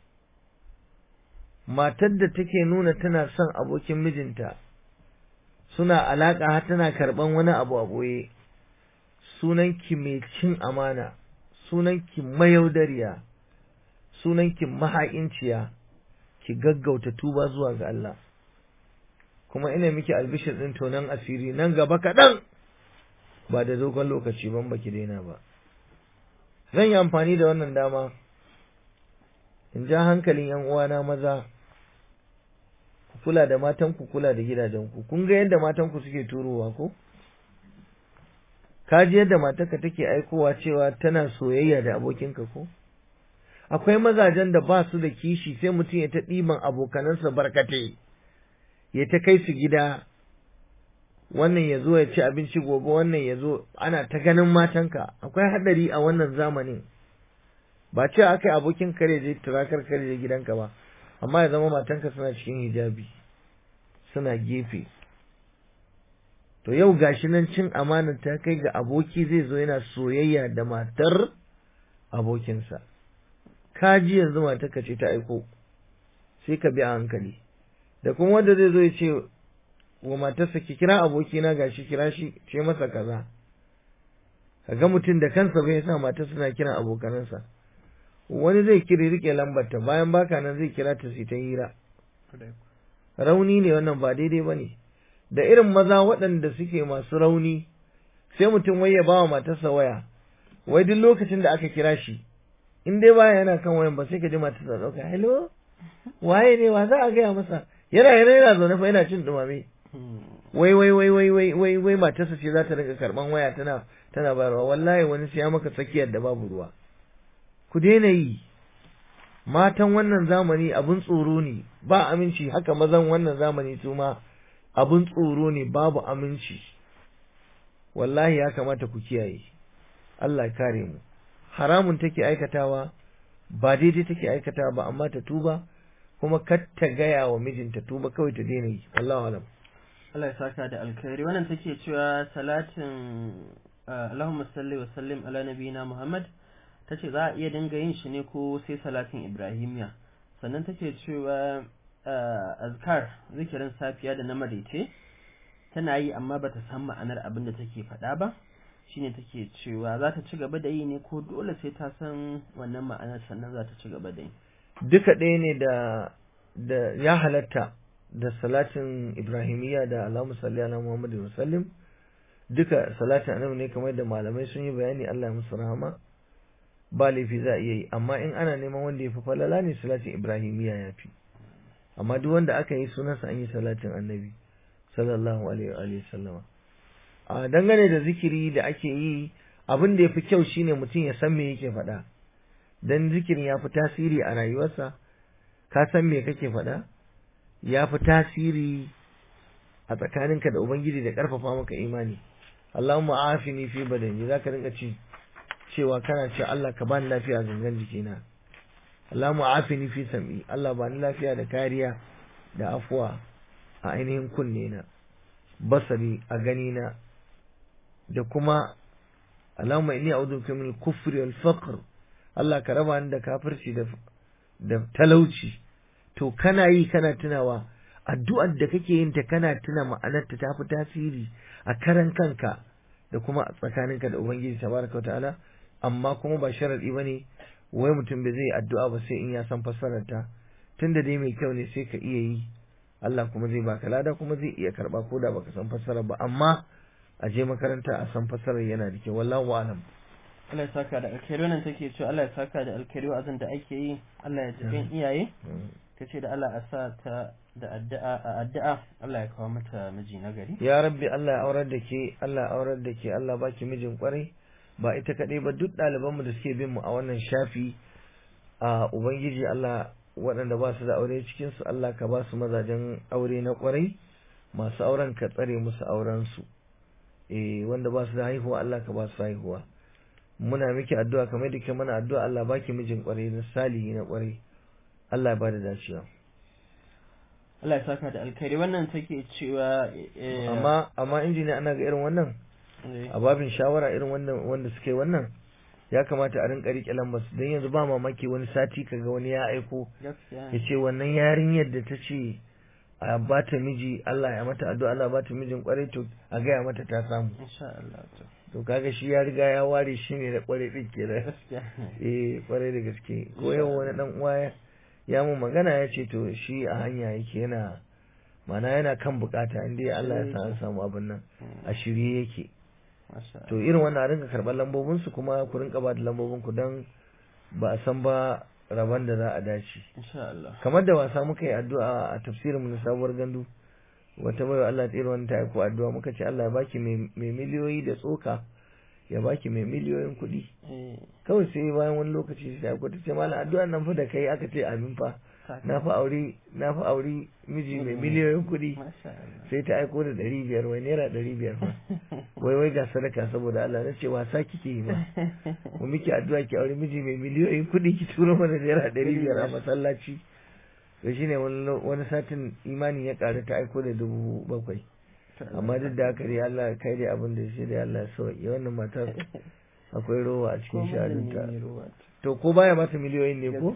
matar da take nuna tana son abokin mijinta, suna alaƙa har tana karɓan wani abu a ɓoye, sunanki mai cin amana, sunanki mayaudariya, sunanki maha'inciya, ki gaggauta tuba zuwa ga Allah. Kuma ina miki albishir ɗin tonon asiri nan gaba kaɗan, ba da dogon lokaci ban baki daina ba. Zan yi amfani da wannan dama in ja hankalin ‘yan uwana maza, ku kula da matanku, kula da gidajenku. Kun ga yadda matanku suke turowa ko? Ka ji yadda matarka take aikowa cewa tana soyayya da abokinka ko? Akwai mazajen da ba su da kishi, sai mutum ya ta ɗiban abokanansa barkate, ya ta kai su gida, wannan ya zo ya ci abinci gobe, wannan ya zo, ana ta ganin matanka. Akwai haɗari a wannan zamanin. Ba ce aka yi abokin kare je turakar kare je gidanka ba, amma ya zama matanka suna cikin hijabi, suna gefe. To yau gashi nan cin amanar ta kai ga aboki zai zo yana soyayya da matar abokinsa. Ka ji yanzu matarka ce ta aiko, sai ka bi a hankali. Da kuma wanda zai zo ya ce wa matarsa, ki kira abokina gashi, kira shi, ce masa kaza. Kaga mutum da kansa bai sa matarsa na kiran abokanansa. Wani zai kiri rike lambarta, bayan baka nan zai kira ta su ta hira. Rauni ne wannan, ba daidai ba ne. Da irin maza waɗanda suke masu rauni, sai mutum wai ya ba wa matarsa waya, wai duk lokacin da aka kira shi, in dai baya yana kan wayan ba sai ka ji matarsa ɗauka, hello, waye ne, wa za a gaya masa, yana yana yana zaune fa yana cin dumame. Wai wai wai wai wai wai wai matarsa ce za ta rinka karɓan waya tana tana bayarwa. Wallahi wani sai ya maka tsakiyar da babu ruwa. Ku daina yi. Matan wannan zamani abun tsoro ne, ba aminci. Haka mazan wannan zamani su ma abun tsoro ne, babu aminci. Wallahi ya kamata ku kiyaye. Allah ya kare mu. Haramun take aikatawa, ba daidai take aikatawa ba, amma ta tuba, kuma kar ta gaya wa mijinta tuba, kawai ta daina yi. Wallahu alam. Allah ya saka da alkhairi. Wannan take cewa salatin Allahumma salli wa sallim ala nabiyina Muhammad, tace za a iya dinga yin shi ne ko sai salatin Ibrahimiya. Sannan take cewa azkar, zikirin safiya da na maraice tana yi amma bata san ma'anar abin da take faɗa ba. Shine take cewa za ta ci gaba da yi ne ko dole sai ta san wannan ma'anar sannan za ta ci gaba da yi. Duka ɗaya ne da da ya halatta, da salatin Ibrahimiyya da Allahumma salli ala Muhammadin wa sallim, duka salatin annabi ne kamar da malamai sun yi bayani, Allah ya musu rahama. Ba laifi za a iya yi, amma in ana neman wanda ya fi falala ne salatin Ibrahimiyya ya fi. Amma duk wanda aka yi sunansa an yi salatin annabi sallallahu alaihi wa sallama. A dangane da zikiri da ake yi, abin da ya fi kyau shine mutum ya san me yake faɗa, dan zikirin ya fi tasiri a rayuwarsa. Ka san me kake faɗa, ya fi tasiri a tsakaninka da Ubangiji da ƙarfafa maka imani. Allahumma afini fi badani, zaka rinka ci cewa kana ce Allah ka bani lafiya a gangan jikina. Allahumma afini fi sam'i, Allah bani lafiya da kariya da afuwa a ainihin kunne na, basari a gani na, da kuma Allahumma inni a'udhu bika min al-kufri wal faqr, Allah ka raba ni da kafirci da da talauci. To kana yi kana tunawa, addu'ar da kake yin ta kana tuna ma'anarta ta fi tasiri a karan kanka da kuma a tsakaninka da Ubangiji tabaraka wa ta'ala. Amma kuma ba sharadi bane wai mutum bai zai addu'a ba sai in ya san fassarar ta. Tunda dai mai kyau ne sai ka iya yi, Allah kuma zai baka lada, kuma zai iya karba ko da baka san fassarar ba, amma a je makaranta a san fassarar yana da kyau. Wallahu a'lam. Allah ya saka da alkhairi. Wannan take cewa Allah ya saka da alkhairi wa'azin da ake yi, Allah ya jikin iyaye. Kace da Allah a sa ta da addu'a a addu'a Allah ya kawo mata miji nagari. Ya rabbi, Allah ya aurar da ke, Allah ya aurar da ke, Allah baki mijin kwarai. Ba ita kadai ba, duk ɗaliban mu da suke bin mu a wannan shafi, a Ubangiji Allah, waɗanda ba su da aure cikin su, Allah ka ba su mazajen aure na kwarai, masu auren ka tsare musu auren su. Eh, wanda ba su da haihuwa Allah ka ba su haihuwa. Muna miki addu'a kamar da ke mana addu'a, Allah baki mijin kwarai na salihi na kwarai. Allah ya bada dacewa. Allah ya saka da alkhairi. Wannan take cewa amma amma injiniya ana ga irin wannan a babin shawara, irin wannan wanda suke wannan, ya kamata a rinka rike lambar su don yanzu ba mamaki wani sati kaga wani ya aiko ya ce wannan yarinyar da ta ce a ba ta miji Allah ya mata addu'a Allah ba ta mijin kwarai to a gaya mata ta samu insha Allah to kaga shi ya riga ya ware shi ne da kwarai din kenan eh kwarai da gaske ko yau wani dan uwa ya mu magana ya ce to shi a hanya yake yana mana yana kan bukata inda Allah ya sa an samu abin nan a shirye yake to irin wannan a rinka karɓar lambobin su kuma ku rinka ba da lambobin ku don ba a san ba rabon da za a dace kamar da wasa muka yi addu'a a tafsirin mu na sabuwar gandu wata bai Allah ta irin wannan ta aiko addu'a muka ce Allah ya baki mai miliyoyi da tsoka ya baki mai miliyoyin kuɗi kawai sai bayan wani lokaci sai aiko ta ce malam addu'an nan fa da kai aka ce amin fa na fa aure na fa aure miji mai miliyoyin kuɗi sai ta aiko da ɗari biyar wai naira ɗari biyar fa wai wai ga sadaka saboda Allah na ce wasa kike yi ma mu miki addu'a ki aure miji mai miliyoyin kuɗi ki turo mana naira ɗari biyar a masallaci to shine wani satin imani ya ƙaru ta aiko da dubu bakwai amma duk da haka dai Allah kai dai abin da shi dai Allah ya sauke wannan matar akwai rowa a cikin sha'aninta to ko baya mata miliyoyin ne ko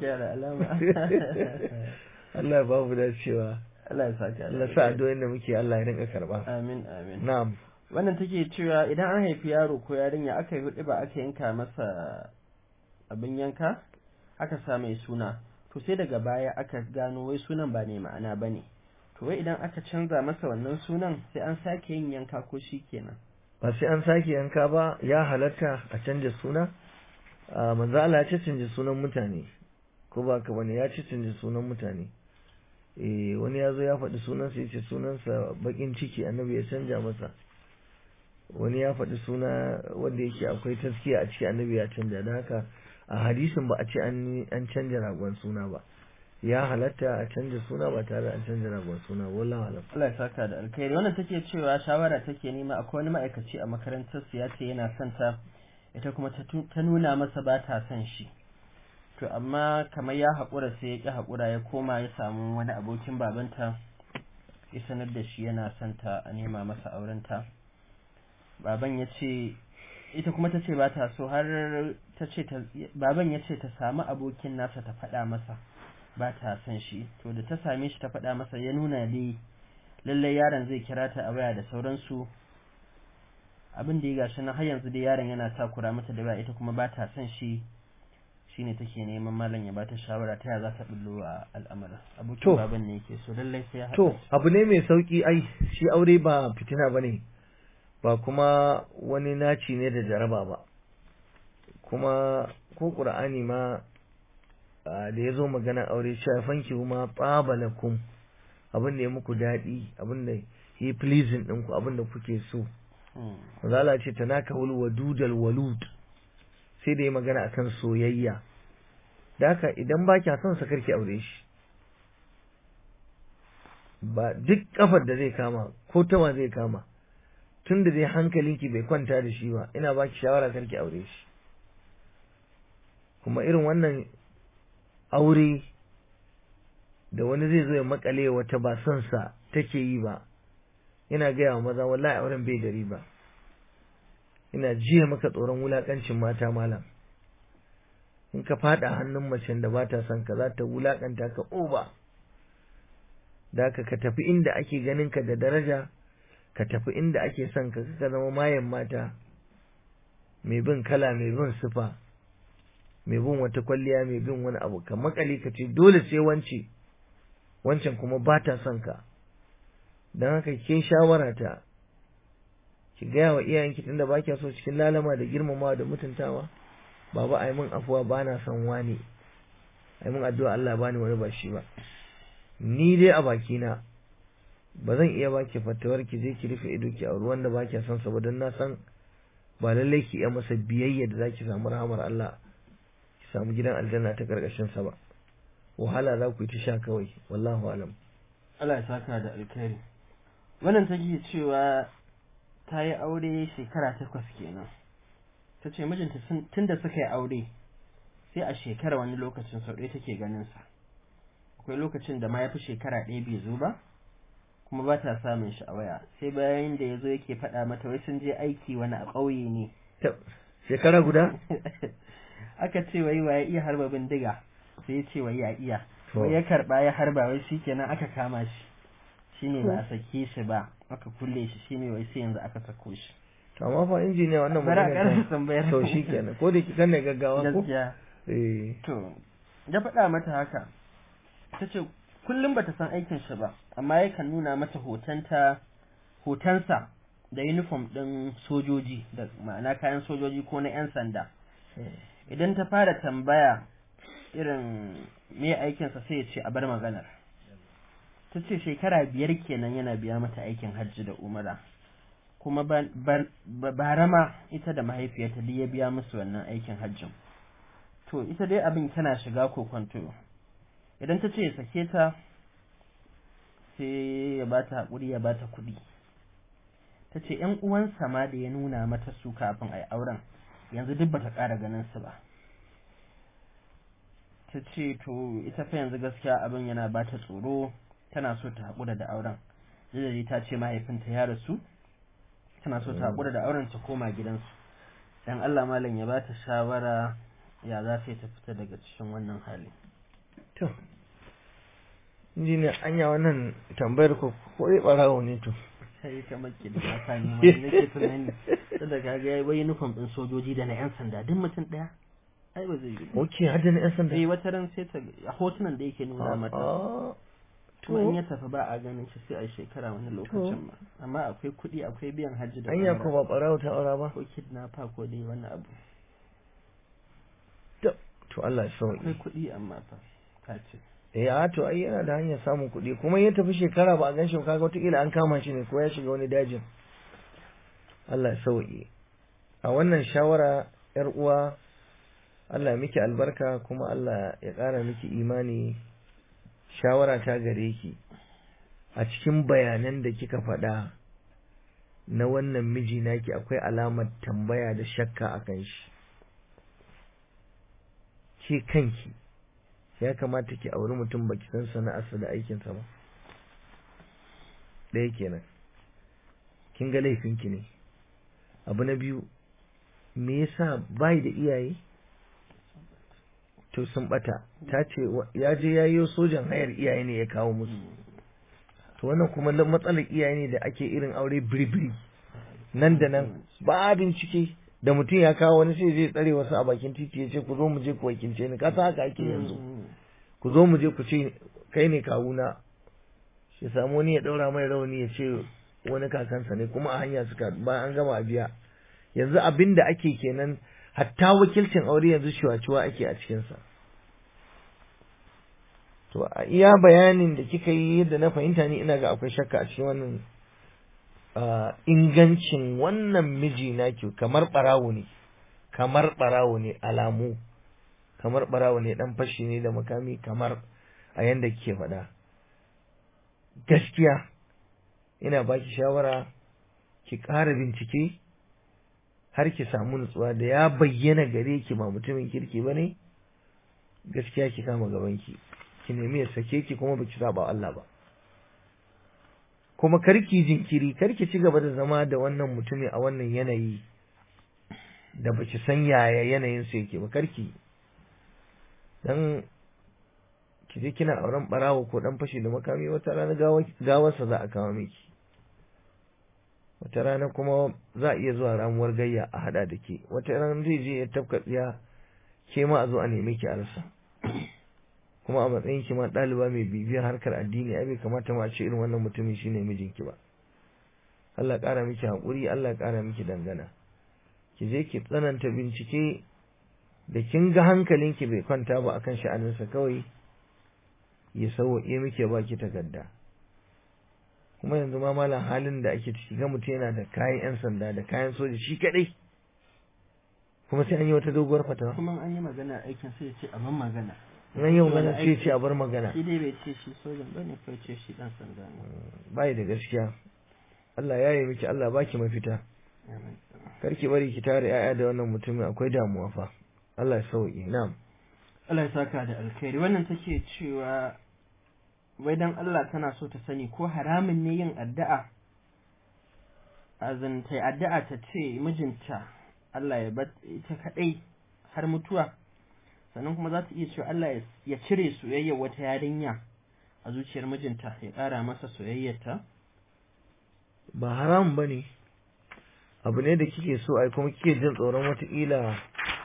Allah ya ba mu dacewa Allah ya saka Allah sa addu'o'in da muke Allah ya rinka karba amin amin na'am wannan take cewa idan an haifi yaro ko yarinya aka yi hudu ba aka yanka masa abin yanka aka sa mai suna to sai daga baya aka gano wai sunan ba ne ma'ana bane to wai idan aka canza masa wannan sunan sai an sake yin yanka ko shikenan ba sai an sake yanka ba ya halatta a canja suna manzo Allah ya ce canja sunan mutane ko ba ka bane ya ce canja sunan mutane eh wani yazo ya faɗi sunansa yace sunansa bakin ciki annabi ya canja masa wani ya faɗi suna wanda yake akwai taskiya a ciki annabi ya canja dan haka a hadisin ba a ce an an canja ragon suna ba ya halatta a canja suna ba tare da an canja ragon suna wallahi alam Allah ya saka da alkhairi wannan take cewa shawara take nema akwai wani ma'aikaci a makarantar su ya ce yana son ta ita kuma ta nuna masa ba ta son shi to amma kamar ya haƙura sai ya ƙi haƙura ya koma ya samu wani abokin babanta ya sanar da shi yana son ta a nema masa aurenta baban ya ce ita kuma ta ce ba ta so har ta ce baban ya ce ta samu abokin nasa ta faɗa masa ba ta son shi to da ta same shi ta faɗa masa ya nuna dai lallai yaron zai kira ta a waya da sauransu abin da ya gashi na har yanzu dai yaron yana takura mata da waya ita kuma ba ta son shi shine take neman malam ya bata shawara ta ya za ta bullo a al'amarin abokin baban ne yake so lallai sai ya to abu ne mai sauki ai shi aure ba fitina bane ba kuma wani naci ne da jaraba ba kuma ko qur'ani ma da yazo magana aure shafanki kuma qabalakum abin da ya muku dadi abin da yi pleasing ɗinku abin da kuke so Allah ce tanakahul wadudal walud sai da yi magana akan soyayya da haka idan ba kya son sa karki aure shi ba duk kafar da zai kama ko tawa zai kama tun da dai hankalinki bai kwanta da shi ba ina baki shawara karki aure shi kuma irin wannan aure da wani zai zo ya makale wata ba son sa take yi ba ina gaya wa maza wallahi auren bai da riba ina jiya maka tsoron wulakancin mata malam in ka fada hannun macen da bata son ka za ta wulakanta ka oba da ka ka tafi inda ake ganin ka da daraja ka tafi inda ake son ka ka zama mayan mata mai bin kala mai bin sifa mai bin wata kwalliya mai bin wani abu ka makale ka ce dole sai wance wancan kuma bata son ka don haka ke shawara ta ki gaya wa iyayenki tunda ba kya so cikin lalama da girmamawa da mutuntawa baba ai mun afuwa ba na son wani ai mun addu'a Allah bani wani ba shi ba ni dai a bakina ba zan iya baki fatawar ki je ki rufe ido ki auri wanda ba kya son sa ba dan na san ba lallai ki iya masa biyayya da zaki samu rahamar Allah ki samu gidan aljanna ta karkashin sa ba wahala za ku yi ta sha kawai wallahu alam Allah ya saka da alkhairi wannan take cewa ta yi aure shekara takwas kenan ta ce mijinta tun da suka yi aure sai a shekara wani lokacin sau ɗaya take ganin sa akwai lokacin da ma ya fi shekara ɗaya bai zo ba kuma ba ta samun shi a waya sai bayan da ya zo yake faɗa mata wai sun je aiki wani a ƙauye ne shekara guda aka ce wai waye iya harba bindiga sai ya ce wai ya iya To. wai ya karba ya harba wai shikenan aka kama shi shine ba a sake shi ba aka kulle shi shine wai sai yanzu aka sako shi to amma fa injiniya wannan bara a magana ƙarasa ta tambayar to shikenan ko da kikan ne gaggawa ko gaskiya eh to ya faɗa mata haka ta ce kullum bata san aikin shi ba amma yakan nuna mata hotonta hotonsa da uniform ɗin sojoji da ma'ana kayan sojoji ko na 'yan sanda idan ta fara tambaya irin me aikinsa sai ya ce a bar maganar ta ce shekara biyar kenan yana biya mata aikin hajji da umara kuma bara ma ita da mahaifiyarta duk ya biya musu wannan aikin hajjin to ita dai abin tana shiga kokonto idan ta ce ya sake ta sai ya bata haƙuri ya bata kuɗi ta ce ‘yan uwansa ma da ya nuna mata su kafin a yi auren yanzu duk bata ƙara ganin su ba ta ce to ita fa yanzu gaskiya abin yana bata tsoro tana so ta haƙura da auren jidari ta ce mahaifinta ya rasu tana so ta haƙura da auren ta koma gidansu dan Allah malam ya bata shawara ya za ta ta fita daga cikin wannan hali to injiniya anya wannan tambayar ko ko dai barawo ne to sai kamar ki da mata ne mai nake tunani da kaga yayi wai uniform din sojoji da na yan sanda duk mutum daya ai ba zai yi ba okay har da na yan sanda eh wata ran sai ta a hotunan da yake nuna mata to in ya tafi ba a ganin shi sai a shekara wani lokacin ma amma akwai kuɗi akwai biyan hajji da anya ko ba barawo ta aura ba ko kidnapper ko dai wani abu to Allah ya sauke akwai kuɗi amma fa ka ce eh a to ai yana da hanyar samun kuɗi kuma ya tafi shekara ba a gan shi kaga wataƙila an kama shi ne ko ya shiga wani dajin Allah ya sauke a wannan shawara yar uwa Allah ya miki albarka kuma Allah ya ƙara miki imani shawara ta gare ki a cikin bayanan da kika faɗa na wannan miji naki akwai alamar tambaya da shakka akan shi ke kanki ya kamata ki auri mutum baki san sana'arsa da aikinsa ba ɗaya kenan kin ga laifinki ne abu na biyu me yasa bai da iyaye to sun bata ta ce ya je ya yi sojan hayar iyaye ne ya kawo musu to wannan kuma matsalar iyaye ne da ake irin aure biribiri nan da nan ba bincike da mutum ya kawo wani sai zai tsare wasu a bakin titi ya ce ku zo mu je ku wakilce ni kasa haka ake yanzu ku zo mu je ku ce kai ne kawuna shi samu wani ya daura mai rauni ya ce wani kakansa ne kuma a hanya suka bayan an gama biya yanzu abin da ake kenan hatta wakilcin aure yanzu ciwa-ciwa ake a cikinsa to a iya bayanin da kika yi yadda na fahimta ni ina ga akwai shakka a cikin wannan ingancin wannan miji naki kamar barawo ne kamar barawo ne alamu kamar barawo ne dan fashi ne da makami kamar a yanda kike faɗa gaskiya ina baki shawara ki ƙara bincike har ki samu nutsuwa da ya bayyana gare ki ba mutumin kirki bane gaskiya ki kama gabanki ki nemi ya sake ki kuma baki saba Allah ba kuma karki jinkiri karki ci gaba da zama da wannan mutumi a wannan yanayi da baki san yaya yanayin sa yake ba karki dan ki je kina auren barawo ko dan fashi da makami wata rana gawarsa za a kawo miki wata rana kuma za a iya zuwa ramuwar gayya a hada da ke wata rana zai je ya tafka tsiya ke ma a zo a neme ki a rasa kuma a matsayin ki ma ɗaliba mai bibiyar harkar addini ai bai kamata ma a ce irin wannan mutumin shine mijinki ba Allah ƙara miki haƙuri Allah ƙara miki dangana ki je ki tsananta bincike da kin ga hankalinki bai kwanta ba akan sha'aninsa kawai ya sauwaƙe miki ya baki takarda kuma yanzu ma malam halin da ake ciki ga mutum yana da kayan yan sanda da kayan soja shi kadai kuma sai an yi wata doguwar fatawa kuma an yi magana aikin sai ya ce a ban magana nan yau magana sai ya ce a bar magana shi dai bai ce shi sojan bane ko ya ce shi dan sanda ne bai da gaskiya Allah ya yi miki Allah baki mafita karki bari ki tare yaya da wannan mutumin akwai damuwa fa Allah ya sauke na'am Allah ya saka da alkhairi wannan take cewa wai dan Allah tana so ta sani ko haramun ne yin addu'a azan tai addu'a ta ce mijinta Allah ya bar ita kadai har mutuwa, sannan kuma za ta iya cewa Allah ya cire soyayyar wata yarinya a zuciyar mijinta ya ƙara masa soyayyarta? Ba haram ba ne, abu ne da kike so ai kuma kike jin tsoron watakila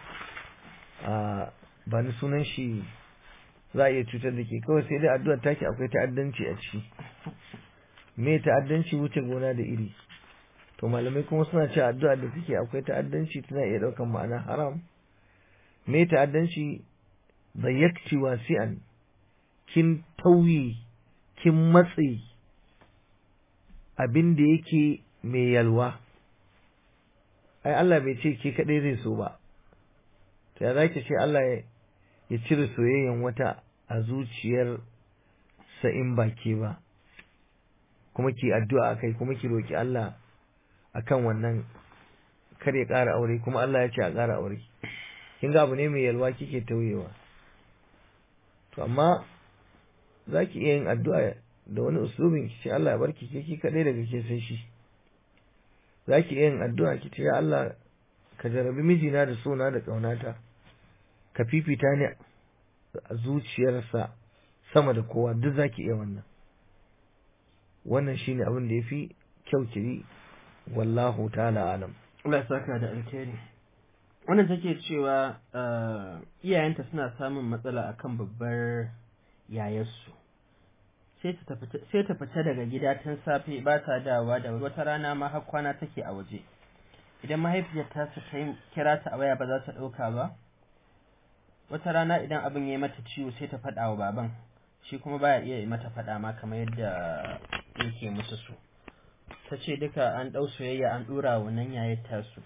a ba ni sunan shi za a iya cutar da ke, kawai sai dai addu'ar taki akwai ta'addanci a ciki. Me ta'addanci? Wuce gona da iri. To malamai kuma suna cewa addu'ar da take akwai ta'addanci tana iya ɗaukar ma'ana haram. Me ta'addanci? Dayyakti wasi'an, kin tauye, kin matse abin da yake mai yalwa. Ai Allah bai ce ke kaɗai zai so ba, ta ya za ki ce Allah ya cire soyayyen wata a zuciyar sa in ba ke ba, kuma ki addu'a akai, kuma ki roki Allah akan wannan kar ya ƙara aure, kuma Allah ya ce a ƙara aure. Kin ga abu ne mai yalwa kike tauyewa. To amma za ki iya yin addu'a da wani uslubin ki ce Allah ya barki ke ki kaɗai daga ke sai shi. Za ki iya yin addu'a ki ce ya Allah ka jarabi mijina da sona da ƙaunata, ka fifita ni a zuciyarsa sama da kowa, duk za ki iya wannan. Wannan shi ne abin da ya fi kyau kiri, wallahu ta'ala alam. Allah ya saka da alkhairi. Wannan take cewa iyayenta suna samun matsala akan babbar yayarsu. Sai ta fita daga gida tun safe ba ta dawowa da wata rana ma har kwana take a waje. Idan mahaifiyar ta ta kira ta a waya ba za ta ɗauka ba. Wata rana idan abin ya yi mata ciwo sai ta faɗa wa baban, shi kuma baya iya yi mata faɗa ma kamar yadda yake musu su. Ta ce duka an ɗau soyayya an ɗora wa nan yayar tasu.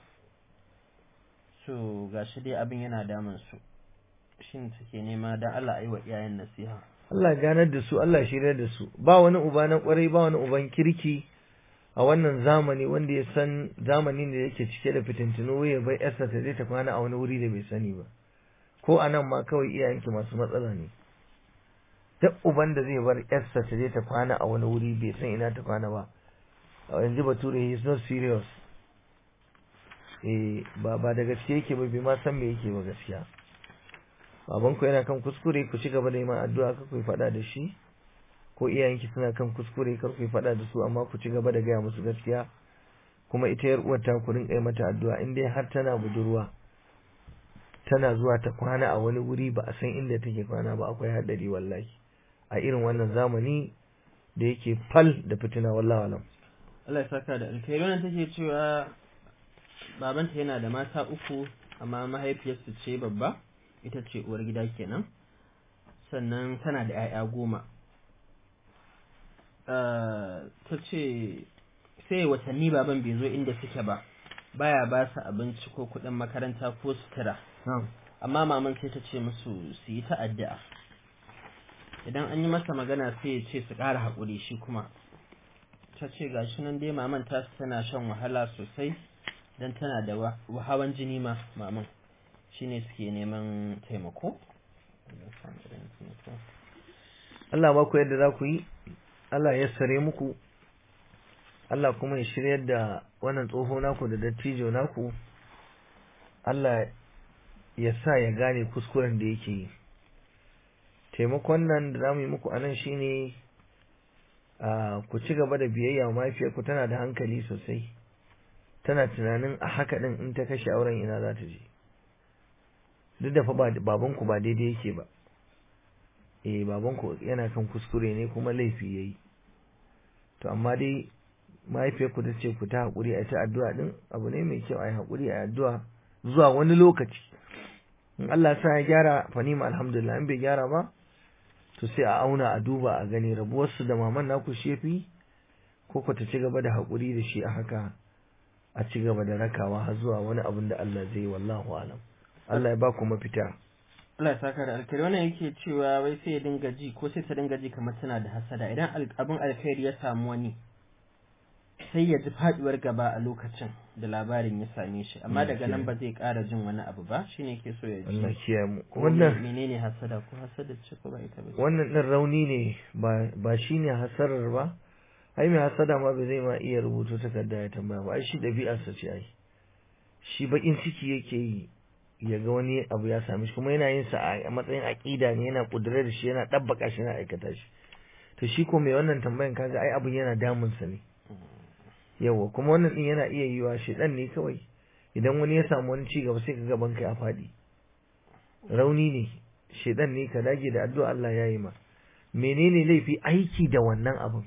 So ga shi dai abin yana damun su. Shin take nema dan Allah ayi wa iyayen nasiha. Allah ganar da su, Allah shirya da su. Ba wani uba na kwarai, ba wani uban kirki a wannan zamani wanda ya san zamanin da yake cike da fitintunu ya bai yarsa ta je ta kwana a wani wuri da bai sani ba. Ko a nan ma kawai iyayenki masu matsala ne. Duk uban da zai bar yarsa ta je ta kwana a wani wuri bai san ina ta kwana ba. A yanzu bature he is not serious. Eh ba ba da gaske yake ba, bai ma san me yake ba gaskiya. Babanku yana kan kuskure, ku ci gaba da yi ma addu'a, kar ku faɗa da shi, ko iyayenki suna kan kuskure, kar ku faɗa da su, amma ku ci gaba da gaya musu gaskiya. Kuma ita yar uwar ta ku rinƙa yi mata addu'a, in dai har tana budurwa tana zuwa ta kwana a wani wuri ba a san inda take kwana ba, akwai haɗari wallahi a irin wannan zamani da yake fal da fitina, wallahi alam. Allah ya saka da alkhairi. Wannan take cewa babanta yana da mata uku amma mahaifiyarsu ce babba, ita ce uwar gida kenan, sannan tana da 'ya'ya goma. Ta ce sai watanni baban bai zo inda suke ba, baya ba su abinci ko kuɗin makaranta ko sutura, amma maman sai ta ce musu su yi ta addu'a. Idan an yi masa magana sai ya ce su ƙara haƙuri. Shi kuma ta ce ga shi nan dai maman ta tana shan wahala sosai don tana da hawan jini ma maman, shine suke neman taimako. Allah ba ku yadda za ku yi, Allah ya sare muku, Allah kuma ya shiryar da wannan tsoho naku da dattijo naku, Allah ya sa ya gane kuskuren da yake yi. Taimakon nan da za mu yi muku anan shine ku ci gaba da biyayya, mahaifiyarku tana da hankali sosai, tana tunanin a haka din in ta kashe auren ina za ta je. Duk da fa babanku ba daidai yake ba, eh babanku yana kan kuskure ne kuma laifi yayi, to amma dai mahaifiyarku ta ce ku ta haƙuri a ta addu'a din, abu ne mai kyau a yi haƙuri a addu'a zuwa wani lokaci. In Allah sa ya gyara fa nima alhamdulillah, in bai gyara ba to sai a auna a duba a gani rabuwarsu da maman naku shefi ko ku ta ci gaba da haƙuri da shi a haka, a ci gaba da rakawa har zuwa wani abin da Allah zai yi, wallahu alam. Allah ya ba ku mafita. Allah ya saka da alkhairi. Wannan yake cewa wai sai ya dinga ji ko sai ta dinga ji kamar tana da hasada idan abin alkhairi ya samu wani, sai ya ji faduwar gaba a lokacin da labarin ya same shi, amma daga nan ba zai ƙara jin wani abu ba. Shine yake so ya ji. Allah kiyaye mu. Wannan menene hasada, ko hasada ce ko ba ita ba? Wannan din rauni ne, ba ba shine hasarar ba. Ai mai hasada ma bai zai ma iya rubutu takarda ya tambaya ba, ai shi ɗabi'arsa ce ai. shi bakin ciki yake yi ya ga wani abu ya same shi kuma yana yin sa a matsayin aqida ne, yana kudure da shi, yana dabbaka shi, yana aikata shi. To shi ko mai wannan tambayan kaga ai abun yana damun sa ne. Yawa kuma wannan din yana iya yiwa shedan ne kawai. Idan wani ya samu wani ci gaba sai ka gaban ka ya fadi. Rauni ne, shedan ne, ka dage da addu'a Allah ya yi ma. Menene laifi aiki da wannan abun?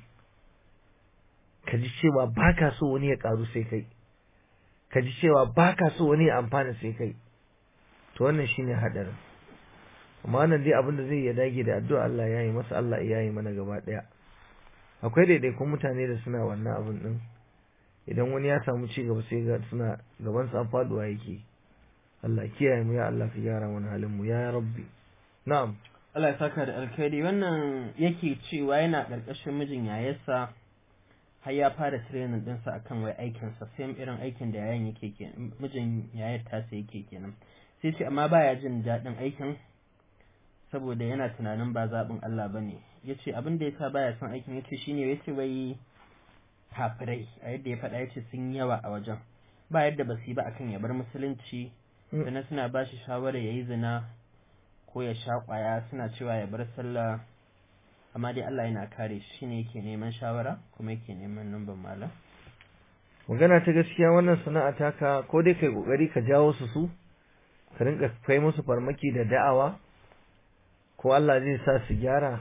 Ka ji cewa baka so wani ya karu sai kai. Ka ji cewa baka so wani ya amfana sai kai. To wannan shine hadarin. Amma nan dai abin da zai ya dage da addu'a Allah ya yi masa, Allah ya yi mana gaba daya. Akwai daidaikun mutane da suna wannan abin din. Idan wani ya samu ci gaba sai ga suna gaban sa faduwa yake. Allah kiyaye mu ya Allah ka gyara mana halin mu ya rabbi. Na'am. Allah ya saka da alkhairi. Wannan yake cewa yana karkashin mijin yayarsa har ya fara training din sa akan wai aikin sa, same irin aikin da yayan yake kenan, mijin yayar ta sai yake kenan. Sai ce amma baya jin dadin aikin saboda yana tunanin ba zabin Allah bane. Yace abin da yasa baya son aikin yace shine yace wai kafirai a yadda ya faɗa yace sun yawa a wajen. Ba yadda ba su yi ba akan ya bar musulunci. Sannan suna ba shi shawara ya yi zina ko ya sha ƙwaya, suna cewa ya bar sallah, amma dai Allah yana kare shi ne yake neman shawara kuma yake neman numban malam. Magana ta gaskiya wannan sana'a taka ko dai kai kokari ka jawo su su ka rinka kai musu farmaki da da'awa ko Allah zai sa su gyara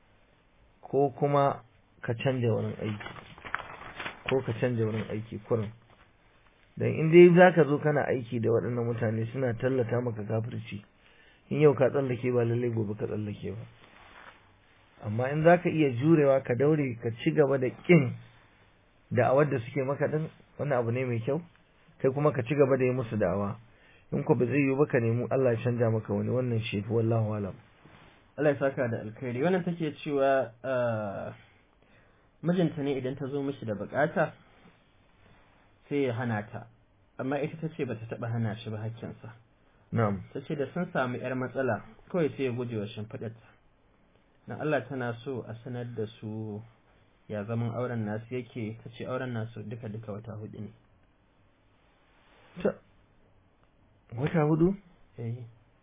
ko kuma ka canja wurin aiki ko ka canja wurin aiki kurin. Dan in dai zaka zo kana aiki da waɗannan mutane suna tallata maka kafirci, in yau ka tsallake ba lalle gobe ka tsallake ba. Amma in zaka iya jurewa ka daure ka ci gaba da kin da'awar da suke maka din, wannan abu ne mai kyau, kai kuma ka ci gaba da yi musu da'awa. In ko ba zai yi ba ka nemi Allah ya canja maka wani, wannan shi fi wallahu alam. Allah ya saka da alkhairi. Wannan take cewa mijinta ne idan ta zo mishi da bukata sai ya hana ta, amma ita ta ce ba ta taɓa hana shi ba hakkinsa. Na'am. Ta ce da sun samu ‘yar matsala kawai sai ya guje wa shimfiɗarta. Na Allah tana so a sanar da su ya zaman auren nasu yake. Ta ce auren nasu duka-duka wata hudu ne. Ta wata hudu? Eh.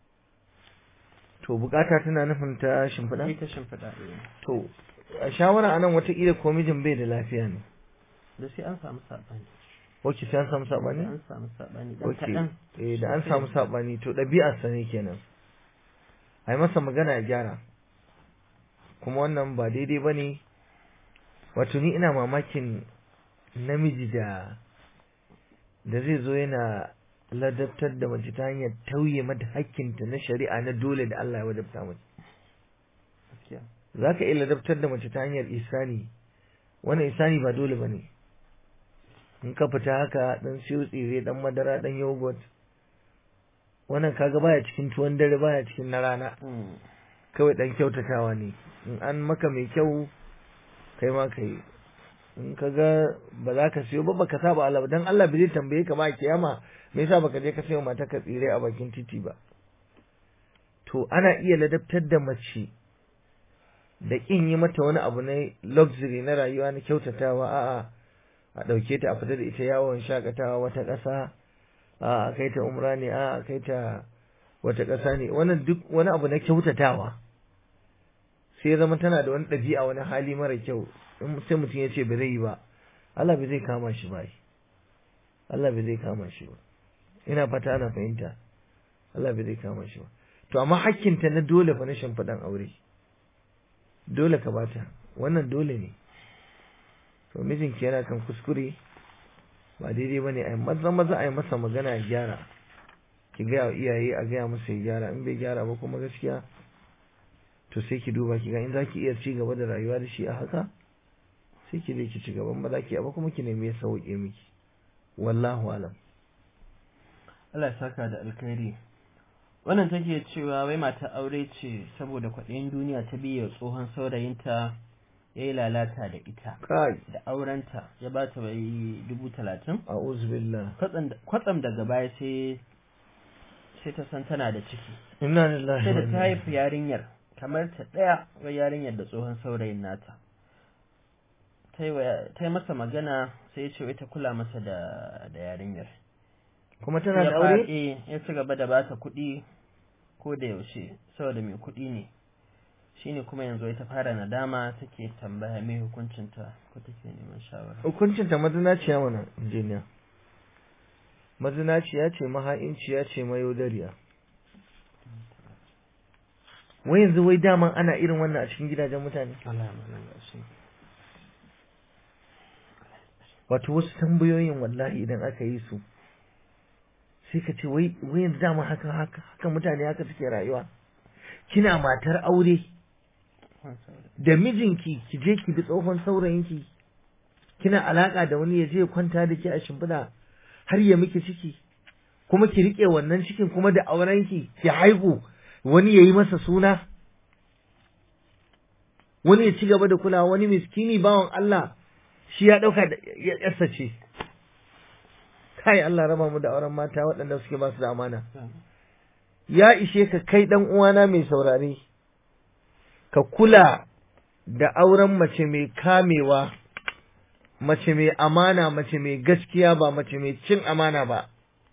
To bukata tana nufin ta shimfiɗa? Ita shimfiɗa eh. To a shawara anan wataƙila ko mijin bai da lafiya ne. Da sai an samu saɓani. Ok, sai an samu saɓani? An samu saɓani dan kaɗan. Eh, da an samu saɓani to ɗabi'arsa ne kenan. A yi masa magana ya gyara. Kuma wannan ba daidai ba ne. Wato ni ina mamakin namiji da da zai zo yana ladabtar da mace ta hanyar tauye mata hakkinta na shari'a na dole da Allah ya wadabta mata. Za ka iya ladabtar da mace ta hanyar isani. Wannan isani ba dole ba ne. In ka fita haka dan siyo tsire, dan madara, dan yogurt, wannan kaga baya cikin tuwon dare, baya cikin na rana. Kawai dan kyautatawa ne. In an maka mai kyau kai ma kai. In kaga ba za ka siyo ba baka saba Allah ba, dan Allah bai tambaye ka ba kiyama me yasa baka je ka sayo mata ka tsire a bakin titi ba. To ana iya ladabtar da mace da kin yi mata wani abu na luxury na rayuwa na kyautatawa, a'a a ɗauke ta a fita da ita yawon shakatawa wata ƙasa, a kai ta umra ne, a kai ta wata ƙasa ne, wannan duk wani abu na kyautatawa. Sai ya zama tana da wani ɗabi'a, wani hali mara kyau, sai mutum ya ce ba zai yi ba, Allah bai zai kama shi ba. Allah bai zai kama shi ba. Ina fata ana fahimta. Allah bai zai kama shi ba. To amma hakkinta na dole fa na shimfiɗan aure. Dole ka bata. Wannan dole ne. To mijinki yana kan kuskure, ba daidai bane a maza maza a yi masa magana ya gyara. Ki gaya wa iyaye a gaya masa ya gyara, in bai gyara ba kuma gaskiya to sai ki duba ki ga in zaki iya ci gaba da rayuwa da shi a haka sai ki je ki ci gaba, ba za ki ba kuma ki nemi ya sauke miki. Wallahu alam. Allah ya saka da alkhairi. Wannan take cewa wai mata aure ce saboda kwaɗayin duniya ta biye tsohon saurayinta ya yi lalata da ita da aurenta, ya ba ta bai dubu talatin. A'udhu billah. Kwatsam daga baya sai sai ta san tana da ciki. Inna lillahi. Sai da ta haifi yarinyar kamar ta ɗaya wai yarinyar da tsohon saurayin nata. Ta yi masa magana sai ya ce wai ta kula masa da da yarinyar. kuma tana ya da fara aure eh ya ci gaba da bata kuɗi ko da yaushe saboda mai kuɗi ne shine kuma yanzu ita fara nadama take tambaya mai hukuncinta ko take neman shawara. hukuncinta mazinaciya mana injiniya, mazinaciya ce, maha'inciya ce, mayaudariya. wai yanzu wai daman ana irin wannan a cikin gidajen mutane. Allah ya mana gashi. Wato wasu tambayoyin wallahi idan aka yi su sai ka ce wai wai yanzu dama haka haka haka mutane haka suke rayuwa. Kina matar aure da mijinki ki je ki bi tsohon saurayinki, kina alaka da wani ya je kwanta da ke a shimfiɗa har ya miki ciki, kuma ki rike wannan cikin kuma da aurenki ki haihu, wani ya yi masa suna, wani ya ci gaba da kulawa, wani miskini bawan Allah shi ya ɗauka da yarsa ce. Kai Allah raba mu da auren mata waɗanda suke ba su da amana. Ya ishe ka kai ɗan uwana mai saurare, ka kula da auren mace mai kamewa, mace mai amana, mace mai gaskiya, ba mace mai cin amana ba.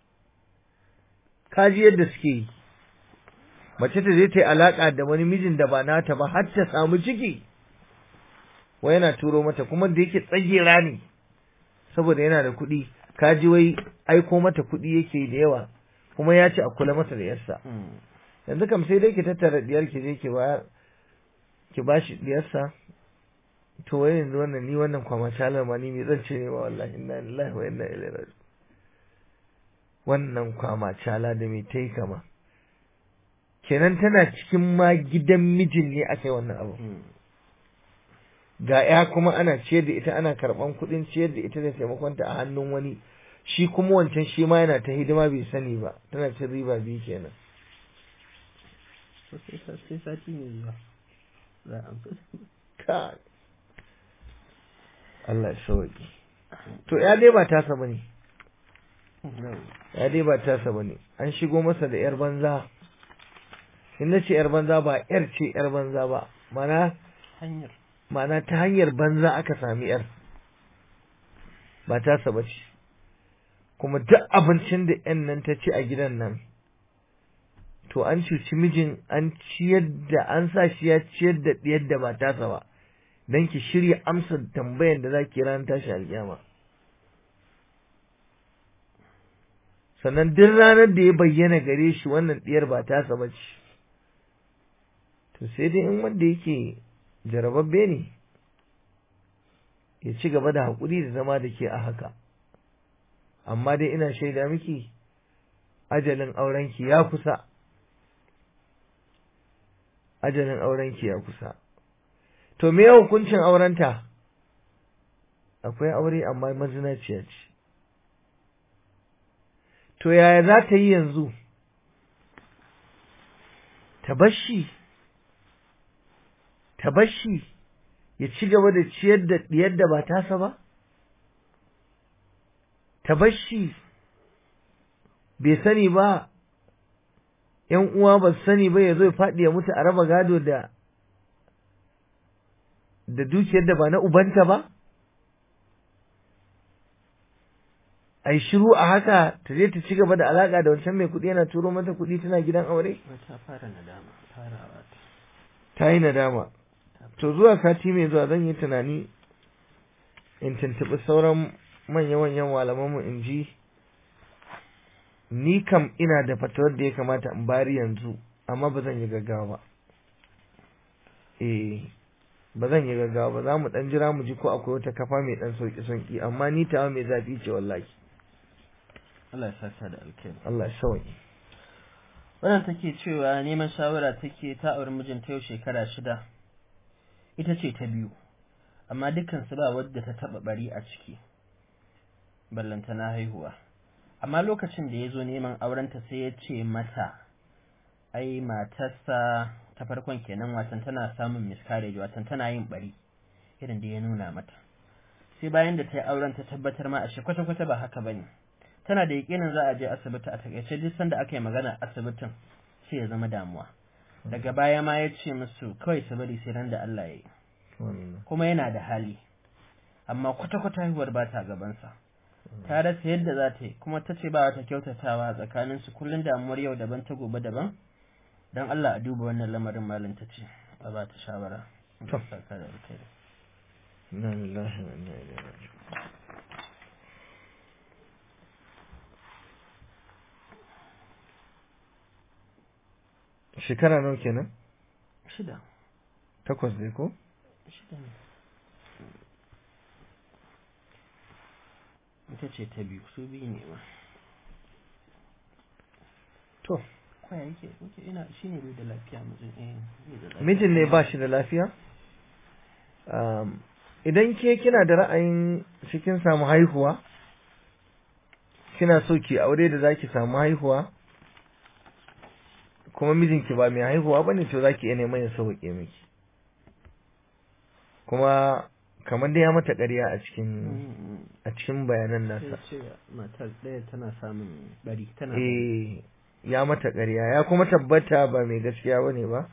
Ka ji yadda suke yi, mace ta je ta yi alaƙa da wani mijin da ba nata ba har ta samu ciki, wai yana turo mata, kuma da yake tsagera ne saboda yana da kuɗi, ka ji wai aiko mata kuɗi yake da yawa, kuma ya ce a kula masa da yarsa. Yanzu kam sai dai ki tattara diyar ki je ki ba ki bashi diyarsa. To wai yanzu wannan ni wannan kwama shalar ma ni me zan ce ne ba wallahi, inna lillahi wa inna ilaihi raji'un. Wannan kwama shala da me tai kama, kenan tana cikin ma gidan mijin ne aka yi wannan abu. Ga ya kuma ana ciyar da ita, ana karɓan kuɗin ciyar da ita da taimakonta a hannun wani, shi kuma wancan shi ma yana ta hidima bai sani ba, tana cin riba biyu kenan. Sai sati ne zuwa za a Ka Allah sauki. To ya dai ba tasa bane, ya dai ba tasa bane, an shigo masa da yar banza. In na ce yar banza ba yar ce yar banza ba, mana hanyar mana ta hanyar banza aka sami yar, ba tasa ba ce. Kuma duk abincin da yan nan ta ci a gidan nan, to an cuci mijin, an ciyar da an sa shi ya ciyar da ɗiyar da ba tasa ba, don ki shirya amsa tambayan da za ki ran tashi alƙiyama. Sannan duk ranar da ya bayyana gare shi wannan ɗiyar ba tasa ba ce, to sai dai in wanda yake jarababbe ne ya ci gaba da haƙuri da zama da ke a haka. Amma dai ina shaida miki ajalin aurenki ya kusa, ajalin aurenki ya kusa. To me ya hukuncin aurenta? Akwai aure amma mazinaciya ce. To yaya za ta yi yanzu? Ta bashi, ta bashi ya ci gaba da ciyar da diyar da ba tasa ba? Ta bashi bai sani ba, ‘yan uwa ba su sani ba, ya zo ya faɗi ya mutu a raba gado da da dukiyar da ba na ubanta ba? Ai shiru a haka ta je ta ci gaba da alaƙa da wancan mai kuɗi yana turo mata kuɗi tana gidan aure? ta fara nadama, farawa ta. Ta yi nadama. To zuwa sati mai zuwa zan yi tunani in tuntuɓi sauran manya-manyan malamanmu in ji, ni kam ina da fatawar da ya kamata in bari yanzu, amma ba zan yi gaggawa ba. Eh, ba zan yi gaggawa ba, za mu ɗan jira mu ji ko akwai wata kafa mai ɗan sauƙi-sauƙi, amma ni tawa mai zafi ce wallahi. Allah ya saka da alkhairi. Allah ya sauƙi. Wannan take cewa neman shawara take, ta auri mijinta yau shekara shida, ita ce ta biyu, amma dukkansu ba wadda ta taɓa bari a ciki, ballanta na haihuwa. Amma lokacin da ya zo neman aurenta sai ya ce mata, ai matarsa ta farkon kenan, watan tana samun miscarriage, watan tana yin bari, irin da ya nuna mata. Sai bayan da ta yi auren ta tabbatar ma ashe kwata-kwata ba haka bane. Tana da yakinin za a je asibiti a takaice, duk sanda aka yi magana asibitin sai ya zama damuwa. Daga baya ma ya ce musu kawai su bari sai ran da Allah ya yi. Kuma yana da hali, amma kwata-kwata haihuwar ba ta gabansa. ta rasa yadda za ta yi kuma ta ce ba ta kyautatawa a tsakaninsu kullum damuwar yau daban ta gobe daban don Allah a duba wannan lamarin malin ta ce a ba ta shawara. To. Inna lillahi wa inna ilaihi raji'un. Shekara nawa kenan? Shida. Takwas ne ko? Shida ne. Ita ce ta biyu, su biyu ne ma. To. Kwaya yake, yake ina shi ne bai da lafiya mijin eh bai da lafiya. Mijin ne ba shi da lafiya? Um, idan ke kina da ra'ayin cikin samu haihuwa, kina so ki aure da zaki samu haihuwa, kuma mijinki ba mai haihuwa bane to zaki iya neman ya sauke miki. Kuma kamar dai ya mata ƙarya a cikin a cikin bayanan nasa. Sai ce matar ɗaya tana samun bari tana Eh ya mata ƙarya ya kuma tabbata ba mai gaskiya bane ba.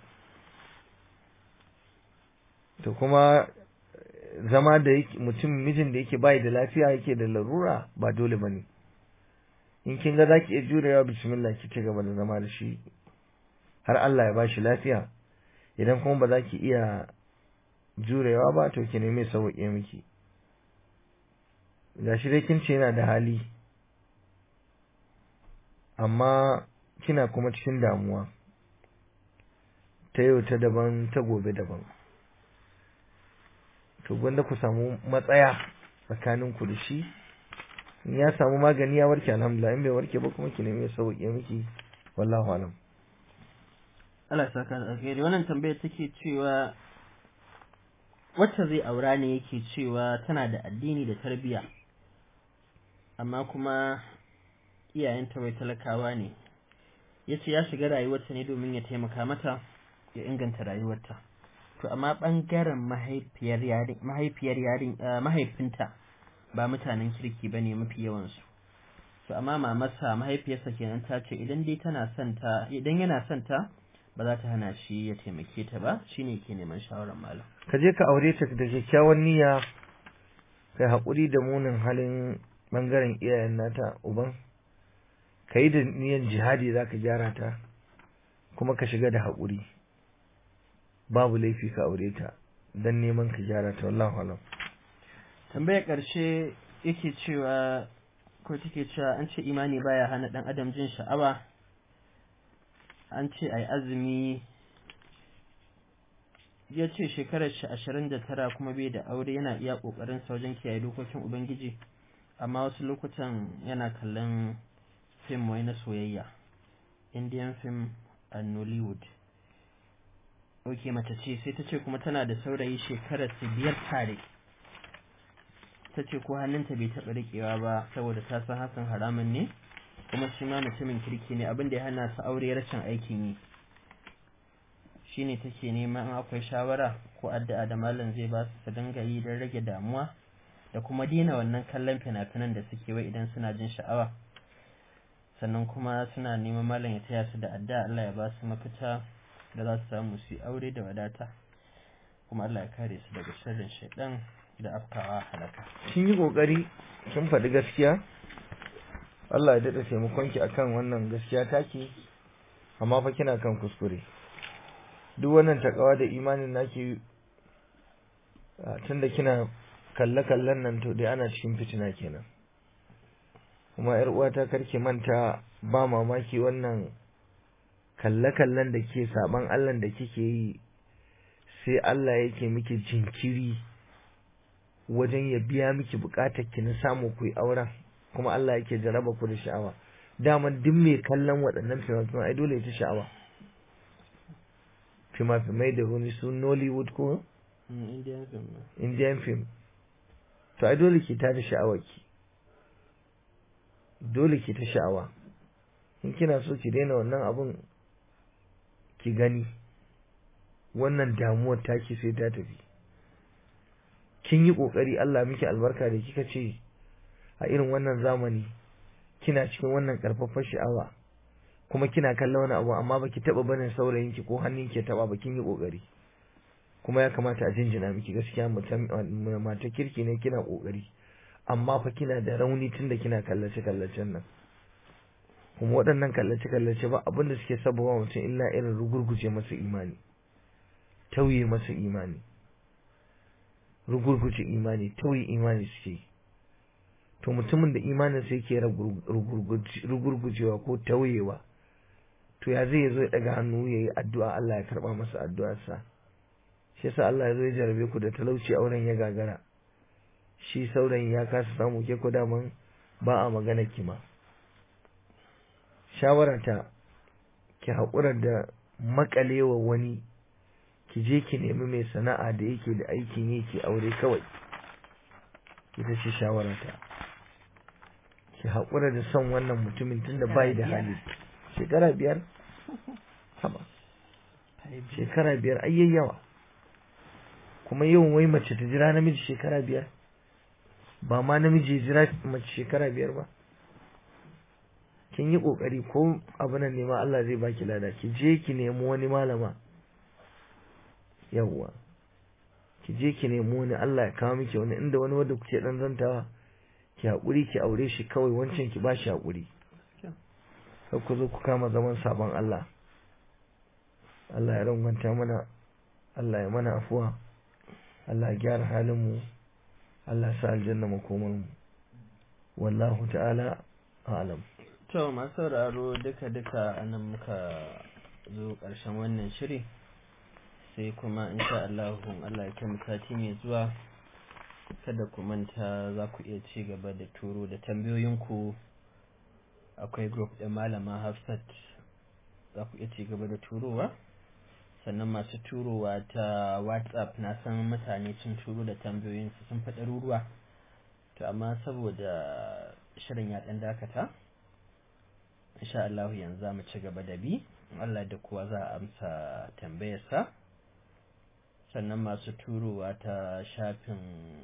To kuma zama da mutum mijin da yake bai da lafiya yake da larura ba dole bane. In kin ga zaki iya jurewa bismillah ki ci gaba da zama da shi har Allah ya bashi lafiya. Idan kuma ba za ki iya jurewa ba to ki nemi sauƙe miki. Gashi dai kin ce yana da hali amma kina kuma cikin damuwa ta yau ta daban ta gobe daban. To gwanda ku samu matsaya tsakanin ku da shi. In ya samu magani ya warke alhamdulillah, in bai warke ba kuma ki nemi sauƙe miki wallahu alam. Allah ya saka da alheri. Wannan tambayar take cewa wacce zai aura ne yake cewa tana da addini da tarbiyya amma kuma iyayenta wai talakawa ne. Yace ya shiga rayuwarta ne domin ya taimaka mata ya inganta rayuwarta. To amma bangaren mahaifiyar yarin mahaifiyar yarin mahaifinta ba mutanen kirki bane mafi yawan su. To amma mamarsa mahaifiyarsa kenan ta ce idan dai tana son ta idan yana son ta ba za ta hana shi ya taimake ta ba, shine ke neman shawarar malam. Ka je ka aure ta da kyakkyawan niyya, kai haƙuri da munin halin bangaren iyayen nata uban, ka yi da niyyar jihadi za ka gyara ta, kuma ka shiga da haƙuri. Babu laifi ka aure ta don neman ka gyara ta, wallahu alam. Tambayar ƙarshe yake cewa ko take cewa an ce imani baya hana ɗan adam jin sha'awa. An ce ai azumi, ya ce shekarar shi ashirin da tara kuma bai da aure, yana iya kokarin sa wajen kiyaye dokokin ubangiji amma wasu lokutan yana kallon fim wai na soyayya, Indian film a Nollywood. Ok, mace ce sai ta ce kuma tana da saurayi shekarar su biyar tare. Ta ce ko hannunta bai taɓa riƙewa ba saboda ta san hakan haramun ne, kuma shi ma mutumin kirki ne, abin da ya hana su aure rashin aikin yi. Shi ne take neman in akwai shawara ko addu'a da malam zai ba su su dinga yi don rage damuwa da kuma dina wannan kallon fina-finan da suke wai idan suna jin sha'awa. Sannan kuma suna neman malam ya taya su da addu'a Allah ya ba su mafita da za su samu su yi aure da wadata, kuma Allah ya kare su daga sharrin shaidan da afkawa halaka. Kin yi kokari kin faɗi gaskiya, Allah ya daɗa taimakonki akan wannan gaskiya take, amma fa kina kan kuskure. Duk wannan takawa da imanin naki tunda kina kalle-kallen nan to dai ana cikin fitina kenan. Kuma yar uwata karki manta ba mamaki wannan kalle-kallen da ke saban Allah da kike yi sai Allah yake miki jinkiri wajen ya biya miki bukatar ki na samu ku yi auren, kuma Allah yake jaraba ku da sha'awa. Daman duk mai kallon waɗannan fina-finai ai dole ta sha'awa. Fima-fimai da wani su Nollywood ko Indian film. Indian film. To ai dole ki ta da sha'awar ki. Dole ki ta sha'awa. In kina so ki daina wannan abun ki gani. Wannan damuwar taki sai ta tafi. Kin yi kokari, Allah miki albarka da kika ce a irin wannan zamani kina cikin wannan karfafar sha'awa kuma kina kallon wani abu amma baki taba barin saurayin ki ko hannun ki taba ba, kin yi kokari kuma ya kamata a jinjina miki gaskiya mata kirki ne, kina kokari amma fa kina da rauni tunda kina kallace kallacen nan, kuma waɗannan kallace kallace ba abin da suke sababa mutum illa irin rugurguje masa imani, tauye masa imani, rugurguje imani, tauye imani suke. To mutumin da imanin sai yake rugurgujewa ko tauyewa, to ya zai zo ya daga hannu ya yi addu'a Allah ya karba masa addu'arsa? Shi yasa Allah ya zo ya jarabe ku da talauci, auren ya gagara, shi saurayin ya kasa samu, ke ku daman ba a magana kima. Shawarata, ki haƙura da makalewa wani, ki je ki nemi mai sana'a da yake da aikin yi ki aure kawai. Ita ce shawarata. Ki haƙura da son wannan mutumin tunda bai da hali. Shekara biyar? Haba. Shekara biyar ayyai yawa. Kuma yawan wai mace ta jira namiji shekara biyar? Ba ma namiji ya jira mace shekara biyar ba. Kin yi ƙoƙari ko abu nan ne ma Allah zai baki lada. Ki je ki nemi wani malama. Yawwa. Ki je ki nemi wani, Allah ya kawo miki wani, inda wani wanda kuke dan zantawa, ki haƙuri ki aure shi kawai, wancan ki ba shi haƙuri. Sai ku zo ku kama zaman sabon Allah. Allah ya rangwanta mana, Allah ya mana afuwa, Allah ya gyara halin mu, Allah ya sa aljanna makomar mu. Wallahu ta'ala a'lam. To masu sauraro duka duka anan muka zo ƙarshen wannan shiri, sai kuma insha Allah Allah ya kai sati mai zuwa. Kada ku manta za ku iya ci gaba da turo da tambayoyinku. Akwai group ɗin Malama Hafsat, za ku iya ci gaba da turowa. Sannan masu turowa ta WhatsApp, na san mutane sun turo da tambayoyinsu sun faɗa ruruwa, to amma saboda shirin ya ɗan dakata, insha Allah yanzu za mu ci gaba da bi, Allah da kuwa za a amsa tambayarsa. Sannan masu turowa ta shafin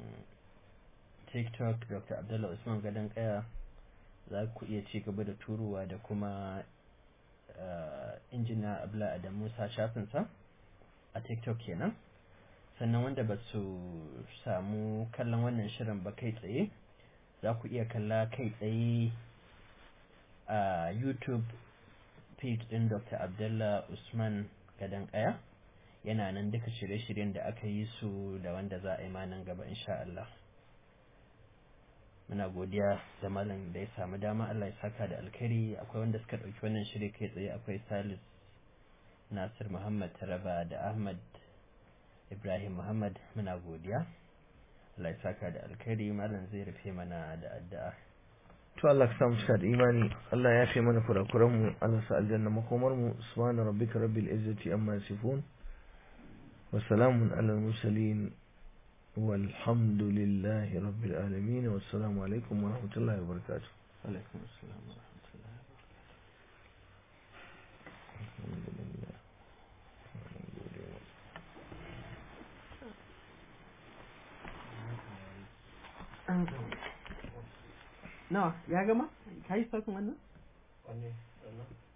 TikTok Doctor Abdullah Usman Gadon Kaya, za ku iya ci gaba da turowa, da kuma uh, injina Abla Adam Musa shafinsa a TikTok kenan. Sannan wanda ba su samu kallon wannan shirin ba kai tsaye, za ku iya kalla kai tsaye a YouTube page ɗin Doctor Abdullah Usman Gadon Kaya. Yana nan duka shirye-shiryen da aka yi su da wanda za a yi ma nan gaba insha Allah. Muna godiya da malam da ya samu dama, Allah ya saka da alkhairi. Akwai wanda suka ɗauki wannan shiri kai tsaye, akwai Salis Nasir Muhammad Taraba da Ahmad Ibrahim Muhammad. Muna godiya, Allah ya saka da alkhairi. Malam zai rufe mana da addu'a. To Allah ka samu cika da imani, Allah ya yafe mana kurakuran mu, Allah sa aljanna makomar mu. Subhana rabbika rabbil izzati amma yasifun, wa salamun alal mursalin, walhamdulillahi rabbil alamin. Wassalamu alaikum wa rahmatullahi wa barakatuh. Wa alaikum assalam wa rahmatullahi wa barakatuh. Nawa ya gama? Kai sautin wannan? Wanne?